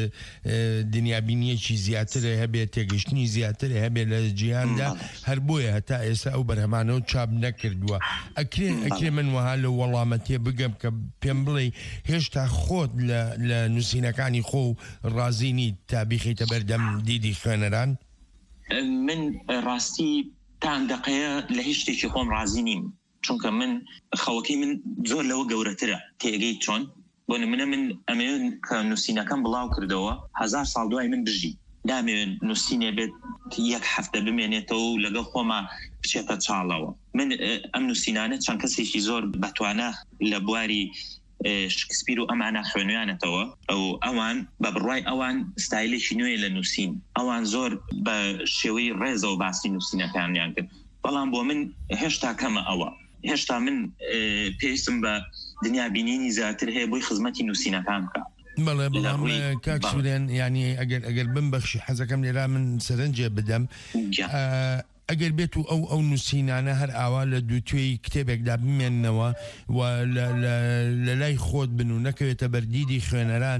دنیابینیەکی زیاترە هەبێت تێگەشتنی زیاترە هەبێت لە جیهاندا هەر بۆیە هەتا ئێستا ئەو بەرهەمانەوە چاپ نەکردووە ئەکرێ ئەکرێ من وها لە وەڵامەتێ بگەم کە پێم بڵێ هێشتا خۆت لە نووسینەکانی خۆ و ڕازینی تا بیخیتە بەردەم دیدی خوێنەران من ڕاستی تان دقەیە لە هیچ شتێکی خۆم ڕازی نیم چونکە من خەوەکەی من زۆر لەوە گەورەترە تێگەی چۆن بۆ نمونە من ئەمەوێن کە نووسینەکەم بڵاو کردەوە هەزار ساڵ دوای من بژی دامەوێن نووسینێ بێت یەک هەفتە بمێنێتەوە و لەگەڵ خۆما بچێتە چاڵەوە من ئەم نووسینانە چەند کەسێکی زۆر بەتوانە لە بواری شکسپیر و ئەمانە خوێنویانەتەوە ئەو ئەوان بە بڕوای ئەوان ستایلێکی نوێ لە نووسین ئەوان زۆر بە شێوەی ڕێزە و باسی نووسینەکانیان کرد بەڵام بۆ من هێشتا کەمە ئەوە هێشتا من پێویستم بە دنیابینینی زیاتر هەیە بۆی خزمەتی نووسینەکان بکە بەڵێ بەڵام کاک سوورێن ینی ئەگەر ئەگەر بمبەخشی حەزەکەم لێرا من سەرنجێ بدەم ئەگەر بێت و ئەو ئەو نووسینانە هەر ئاوا لە دووتێی کتێبێکدا بمێننەوە و لە لای خۆت بن و نەکەوێتە بەردیدی خوێنەران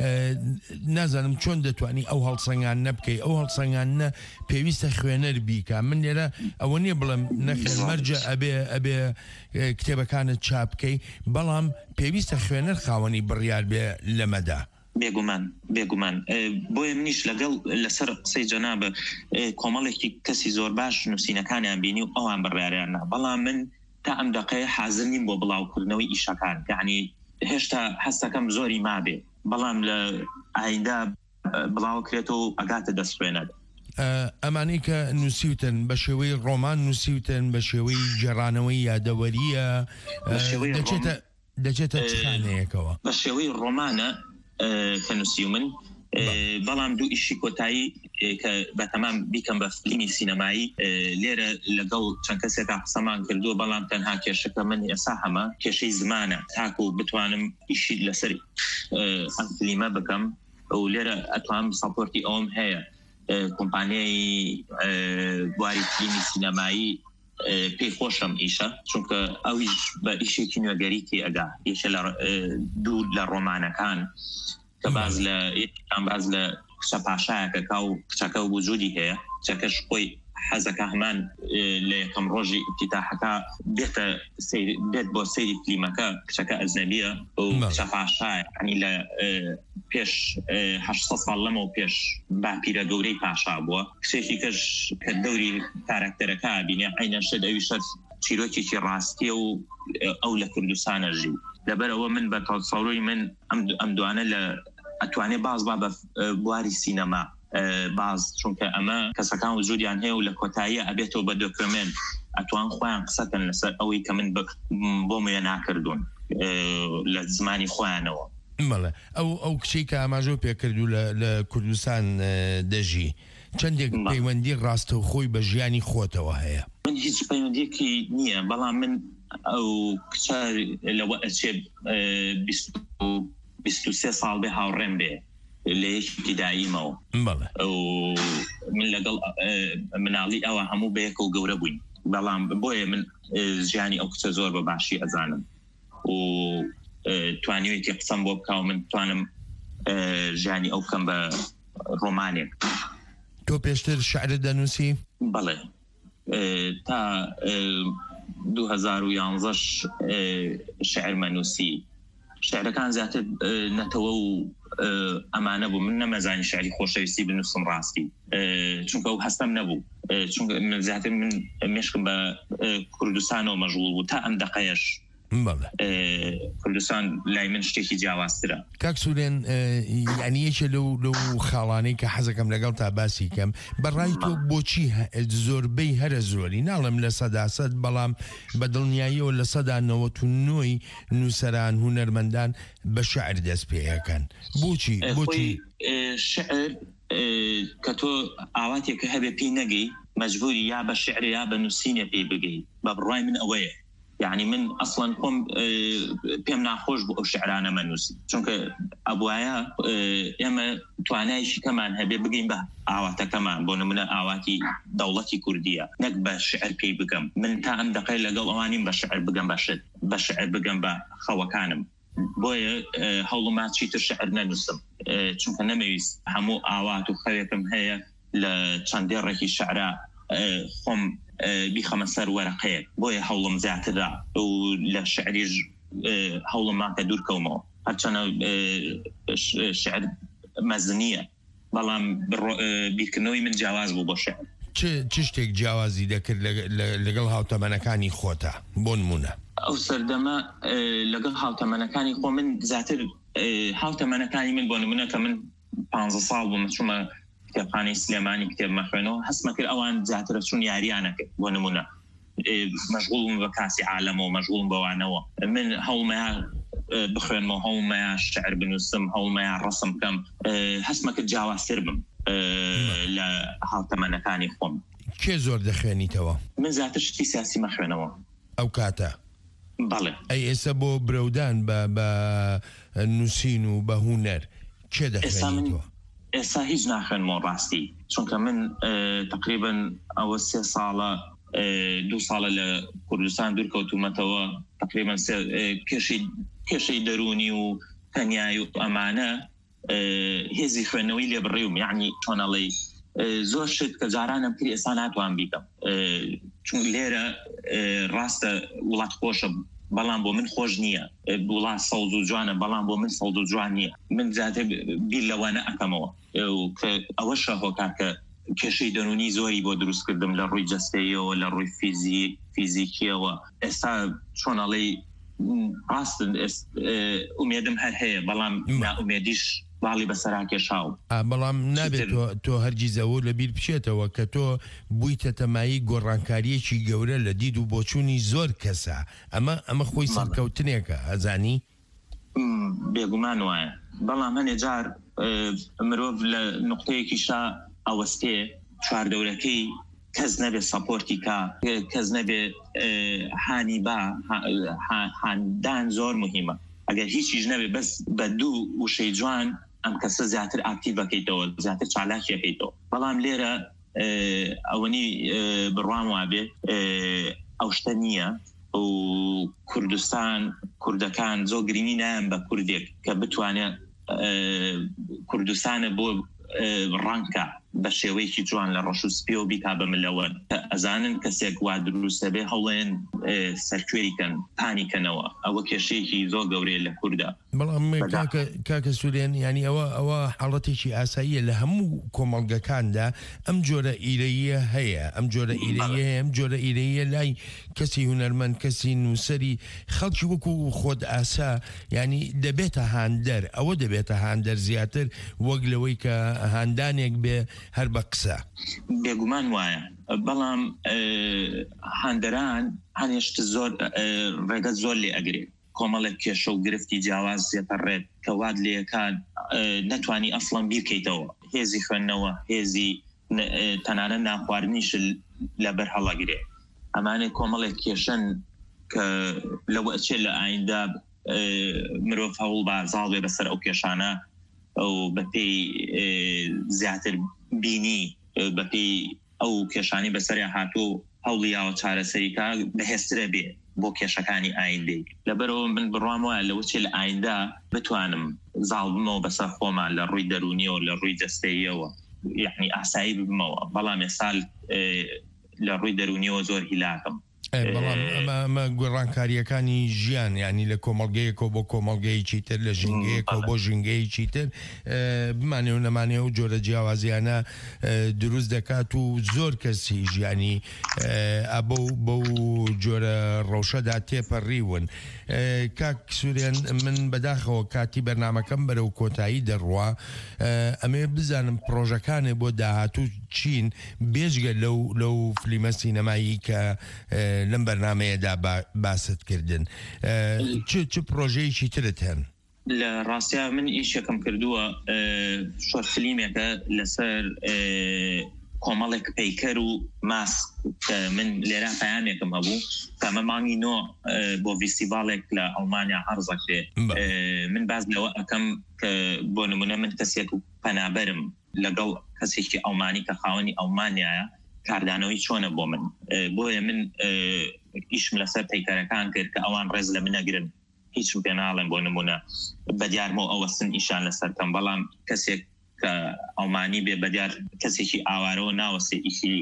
نازانم چۆن دەتوانی ئەو هەڵسەنگان نەبکەی ئەو هەڵسەنگانە پێویستە خوێنەر بیکە من لێرە ئەوە نییە بڵم نەخێن مەرجە ئەبێ ئەبێ کتێبەکانت چاپکەی بەڵام پێویستە خوێنەر خاوەنی بڕیار بێ لەمەدا بێگومان بێگومان بۆیە منیش لەگەڵ لەسەر قسەی جەنابە کۆمەڵێکی کەسی زۆر باش نووسینەکانیان بینی و ئەوان بڕیاریاننا بەڵام من تا ئەم دقەیە حازر نیم بۆ بڵاوکردنەوەی ئیشەکان یعنی هێشتا هەستەکەم زۆری مابێ بەڵام لە ئایندا بڵاوکرێتەوە ئەگاتە دەستێنەر. ئەمانەی کە نووسیوتن بە شێوەی ڕۆمان نووسیوتن بە شێوەی جێڕانەوەی یادەوەریە دەچێتە چخانەیەکەوە بە شێوەی ڕۆمانە کە نووسی من بەڵام دوو ئیشی کۆتایی کە بەتەمام بیکەم بە فیلمی سینەمایی لێرە لەگەڵ چەند کەسێکا قسەمان کردووە بەڵام تەنها کێشەکە من ئێستا هەمە کێشەی زمانە تاکو بتوانم ئیشی لەسەر ئەم فیلمە بکەم و لێرە ئەتوانم ساپۆرتی ئەوم هەیە کۆمپانیای بواری فیلمی سینەمایی پێی خۆشم ئیشە چونکە ئەویش بە ئیشێکی نوێگەریتی ئەگا یەکێ لە دوو لە ڕۆمانەکان کە باز لە یەکان باز لە کچە پاشایەکەکە و کچەکە و وجودی هەیە کچەکەش خۆی حەزەکە هەمان لە یەکەم ڕۆژی ئیفتتاحەکە بێتە بێت بۆ سەیری فیلمەکە کچەکە ئەجنەبیە و کچە پاشایە ینی لە پێش هەشت ساڵ لەمەوە پێش باپیرە گەورەی پاشا بووە کچێکی کەش کە دەوری کارکتەرەکە بینێ عینە شت ئەوی شت چیرۆکێکی ڕاستیە و ئەو لە کوردستانە ژی لەبەرەوە من بە تەسەوڕی من ئەم دوانە لە ئەتوانێ باز با بە بواری سینەما باز چونکە ئەمە کەسەکان وجودیان هەیە و لە کۆتاییە ئەبێتەوە بە دۆکمنت ئەتوان خۆیان قسەکەن لەسەر ئەوەی کە من بۆ مێ ناکردوون لە زمانی خۆیانەوە. بەڵێ ئەو ئەو کچی کە ئاماژە پێکردو لە کوردستان دەژی چەندێک پەیوەندی ڕاستە و خۆی بە ژیانی خۆتەوە هەیە؟ من هیچ پەیوەندیەکی نییە بەڵام من ئەو کچە لەوە ئەچێ بیست و سێ ساڵ بێ هاوڕێم بێ لە یەکی داییمەوە من لەگەڵ مناڵی ئەوە هەموو بەیەکە و گەورە بووین بەڵام بۆیە من ژیانی ئەو کچە زۆر بە باشی ئەزانم و توانیوێتی قسەم بۆ بکە و من توانم ژیانی ئەو بکەم بە ڕۆمانێک. تۆ پێشتر شعرت دەنووسی؟ بەڵێ تا دوو هەزار و یانزەش شعرمە نووسی شعرەکان زیاتر نەتەوە و ئەمانە بوو من نەمەزانی شعری خۆشەویستی بنووسم ڕاستی چونکە ئەو هەستم نەبوو چونکە من زیاتر من مێشکم بە کوردستانەوە مەژغوڵ بوو تا ئەم دەقەیەش کوردستان لای من شتێکی جیاوازترە. کاک سوورێن یعنی یەکێ لەو لەو خاڵانەی کە حەزەکەم لەگەڵ تا باسی کەم بەڕای تۆ بۆچی زۆربەی هەرە زۆری ناڵم لە سەداسەد بەڵام بە دڵنیاییەوە لە سەدا نەوەت و نۆی نووسەران هونەرمەندان بە شعر دەست پێیەکەن بۆچی بۆچی شعر کە تۆ ئاواتێکە هەبێ پێی نەگەی مەجبوری یا بە شعر یا بە نووسینە پێی بگەی بە بڕای من ئەوەیە يعني من اصلا قم بيم ناخوش بو شعرانه منوسي چونکه ابوايا اما توانایشی كمان هبه بگیم به اواتا كمان بو نمونه اواتي دولتي كرديه نك بشعر بي بگم من تا ام دقيقه لقل اوانين بشعر بگم بشد بشعر بگم با خوكانم بويا هولو ما تشيتر شعر ننوسم چونکه نمويس همو اوات و خويكم هيا لچندێڕێکی شعرا خۆم بیخەمە سەر وەرەقەیەک بۆیە هەوڵم زیاترا و لە شعریش هەوڵم ماکە دوورکەومەوە هەرچەنە شعر مەزنیە بەڵام بیرکردنەوەی من جیاواز بوو بۆ شعر. چ شتێک جیاوازی دەکرد لەگەڵ هاوتەمەنەکانی خۆتە بۆ نمونە؟ ئەو سەردەمە لەگەڵ هاوتەمەنەکانی خۆ من زیاتر هاوتەمەنەکانی من بۆ نمونە کە من پانزە ساڵ بووم چوومە کتێبخانەی سلێمانی کتێب مەخوێنەوە هەستمە کرد ئەوان زیاترە چوون یاریانەکرد بۆ نمونە مەشغوڵم بە کاسی عالەمەوە مەشغوڵم بەوانەوە من هەوڵمەیە بخوێنمەوە هەوڵمەیە شعر بنووسم هەوڵمەیە ڕەسم بکەم هەستمە کرد جیاوازتر بم لە هاوتەمەنەکانی خۆم. کێ زۆر دەخوێنیتەوە؟ من زیاتر شتی سیاسی مەخوێنەوە. ئەو کاتە؟ بەڵێ. ئەی ئێستا بۆ برەودان بە نووسین و بە هونەر کێ دەخوێنیتەوە؟ ئێستا هیچ ناخوێنمەوە ڕاستی چونکە من تقریبا ئەوە سێ ساڵە دوو ساڵە لە کوردستان دوورکەوتومەتەوە تقریبا کێشەی دەرونی و تەنیایی و ئەمانە هێزی خوێندنەوەی لێ بڕێوم یعنی چۆنەڵی زۆر شت کە جارانم کرد ئێستا ناتوان بیکەم چون لێرە ڕاستە وڵات خۆشە بەڵام بۆ من خۆش نییە وڵات سەوز و جوانە بەڵام بۆ من سەوز و جوان نییە من زیاتر بیر لەوانە ئەەکەمەوە ئەوەشە هۆکار کە کێشەی دەرونی زۆری بۆ دروستکردم لە ڕووی جەستەیەوە لە ڕووی فیزیکیەوە ئێستا چۆنەڵی ڕاستن ئومێدم هەر هەیە بەڵام ناومێدیش باڵی بەسەراکێشاو بەڵام نابێت تۆ هەرگیزەوە لەبیر بچێتەوە کە تۆ بوویتە تەمایی گۆڕانکاریەکی گەورە لە دید و بۆچوونی زۆر کەسە ئەمە ئەمە خۆی سەرکەوتنێکە ئەزانی بێگومان وایە بەڵام هەنێ جار مرۆڤ لە نقطەیەکیشا ئەوەستێ چواردەورەکەی کەس نەبێ سەپۆرتی کا کەس نەبێ هانی با هاندان زۆر مهمە ئەگەر هیچیش نەبێ بەس بە دوو وشەی جوان ئەم کەسە زیاتر ئاکتیڤ بکەیتەوە زیاتر چالاکیەکەیتەوە بەڵام لێرە ئەوەنی بڕوام وابێ ئەو شتە نییە و کوردستان کوردەکان زۆر گرنگی نایەن بە کوردێک کە بتوانێت کوردستانە بۆ ڕەنکە بە شێوەیەکی جوان لە ڕەش و سپێ و بیتا بە ملەوە ئەزانن کەسێک وا دروستە بێ هەوڵێن سەرکوێریکەن پانیکەنەوە ئەوە کێشەیەکی زۆر گەورەیە لە کووردا بەڵام کاکە سوورێن ینی ئەوە ئەوە حاڵەتێکی ئاساییە لە هەموو کۆمەڵگەکاندا ئەم جۆرە ئیرەیە هەیە ئەم جۆرە ئیرەیە ئەم جۆرە ئیرەیە لای کەسی هونەرمەند کەسی نووسەری خەڵکی وەکو خۆت ئاسا ینی دەبێتە هاندەر ئەوە دەبێتە هاندەر زیاتر وەک لەوەی کە هاندانێک بێ هەر بە قسە بێگومان وایە بەڵام هاندەران هەنێشت زۆر ڕێگەت زۆر لێ ئەگرێت کۆمەڵێک کێشە و گرفتی جیاواز زێتەڕێت کە واد لێەکان نەتوانی ئەسڵەن بیرکەیتەوە هێزی خوێندنەوە هێزی تەنانە ناخواردنیش لەبەر هەڵەگرێ ئەمانێ کۆمەڵێک کێشن کە لەوە ئەچێت لە ئایندا مرۆڤ هەوڵ بازاڵ بێ بەسەر ئەو کێشانە ئەو بەپێی زیاتر بینی بەپێی ئەو کێشانی بەسەریا هاتوو هەوڵیاوە چارەسەریکا بەهێزترە بێ بۆ کێشەکانی ئایندەی لەبەرەوە من بڕوام وایە لەوە چێ لە ئایندا بتوانم زاڵ بمەوە بەسەر خۆمان لە ڕووی دەرونیەوە لە ڕووی دەستەیەوە یعنی ئاسایی ببمەوە بەڵام ێسال لە ڕووی دەرونیەوە زۆر هیلاکم بەڵام ئەمە گۆڕانکاریەکانی ژیان ینی لە کۆمەڵگەیەکەوە بۆ کۆمەڵگەیەکی تر لە ژنگەیەکەوە بۆ ژنگەیەکی تر بمانێ و نەمانێ و جۆرە جیاوازیانە دروست دەکات و زۆر کەسی ژیانی ئەبە بەو جۆرە ڕەوشەدا تێپەڕیون کاک سوورێن من بەداخەوە کاتی بەرنامەکەم بەرەو کۆتایی دەڕوا ئەمێ بزانم پرۆژەکانێ بۆ داهاتوو چین بێژگە لەو لەو فلیمە سینەمایی کە لەم بەرنامەیەدا باست کردن چ پرۆژەیەکی ترت هەن لە ڕاستیا من ئیشەکەم کردووە شۆرت فلیمێکە لەسەر کۆمەڵێک پەیکەر و ماسک کە من لێرە پەیامێکم هەبوو کەمە مانگی نۆ بۆ ڤیسیڤالێک لە ئەڵمانیا عەرزەکرێ من باز لەوە ئەەکەم کە بۆ نمونە من کەسێک و پەنابەرم لەگەڵ کەسێکی ئەڵمانی کە خاوەنی ئەڵمانیایە کاردانەوەی چۆنە بۆ من بۆیە من ئیشم لەسەر پەیکەرەکان کرد کە ئەوان ڕێز لە منەگرن هیچم پێ ناڵێن بۆ نمونە بەدیارمەوە ئەوەستن ئیشان لەسەرکەم بەڵام کەسێک کە ئەڵمانی بێ بەدیار کەسێکی ئاوارەوە ناوەسێ ئیشی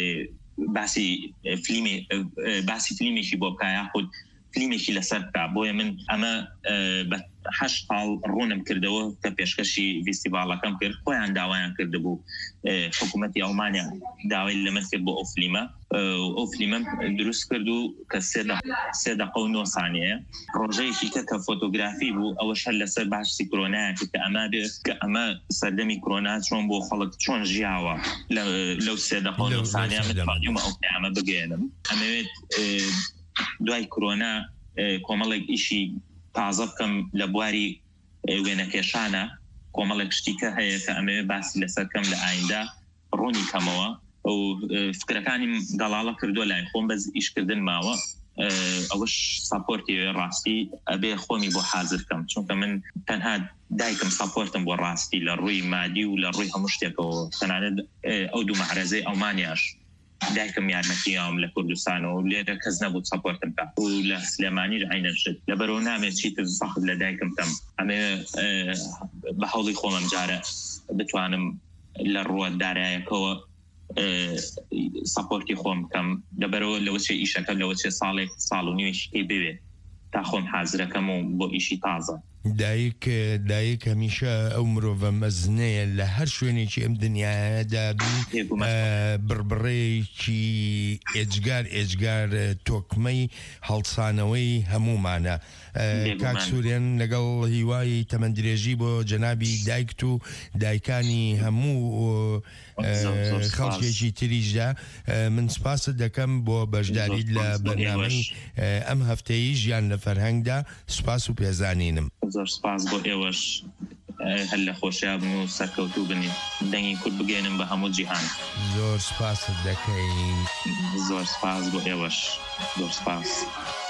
باسی فلیمی باسی فلیمێکی بۆ بکایە خود فلیمێکی لەسەر بکە بۆیە من ئەمە بە هەشت ساڵ ڕوونم کردەوە کە پێشکەشی ڤیستیڤاڵەکەم کرد خۆیان داوایان کردبوو حکوومەتی ئەڵمانیا داوای لەمە کرد بۆ ئەو فلیمە ئەو فلیمەم دروست کرد و کە سێ دەقە و نۆ سانیەیە ڕۆژەیەکی کە کە فۆتۆگرافی بوو ئەوەش هەر لەسەر باشی کۆرۆنایە کە ئەما بێ کە ئەمە سەردەمی کۆرۆنا چۆن بۆ خەڵک چۆن ژیاوە لەو سێ دەقە و نۆ سانیە من ئەو پەیامە بگەێنم ئەمەوێت دوای کۆرۆنا کۆمەڵێک ئیشی تازە بکەم لە بواری وێنەکێشانە کۆمەڵێک شتیکە هەیە کە ئەمەوێ باسی لەسەرکەم لە ئایندا ڕوونی کەمەوە و فکرەکانی گەڵاڵە کردووە لای خۆم بەس ئیشکردن ماوە ئەوەش ساپۆرتی ڕاستی ئەبێ خۆمی بۆ حازرکەم چونکە من تەنها دایکم ساپۆرتم بۆ ڕاستی لە ڕووی مادی و لە ڕووی هەموو شتێکەوە تەنانەت ئەو دوو مەحرەزەی ئەڵمانیاش دایکم یارمەتیام لە کوردستانەوە و لێرە کەس نەبوو ساپۆرتم بکات و لە سلێمانیش عینەن شت لەبەرەوە نامێت چیتر سەخت لە دایکم کەم ئەمێ بە هەوڵی خۆمەم جارە بتوانم لە ڕووە دارایەکەوە ساپۆرتی خۆم بکەم لەبەرەوە لەوەچێ ئیشەکە لەوەچێ ساڵێک ساڵ و نیوێشی بوێ تا خۆم حازرەکەم و بۆ ئیشی تازە دایک دایک هەمیشە ئەو مرۆڤە مەزنەیە لە هەر شوێنێکی ئەم دنیادا بڕبڕێکی ئێجگار ئێجگار تۆکمەی هەڵسانەوەی هەمومانە. کاک سوورێن لەگەڵ هیوای تەمەندرێژی بۆ جەنابی دایکت و دایکانی هەموو خەڵکێکی تریشدا من سپاست دەکەم بۆ بەشداریت لە بەرنامەی ئەم هەفتەیە ژیان لە فەرهەنگدا. سوپاس و پێزانینم. زۆر سپاس بۆ ئێوەش هەر لە خۆشیابن و سەرکەوتوو بنین دەنگی کورد بگەێنم بە هەموو جیهان. زۆر سپاست دەکەین. زۆر سپاس بۆ ئێوەش. زۆر سپاس.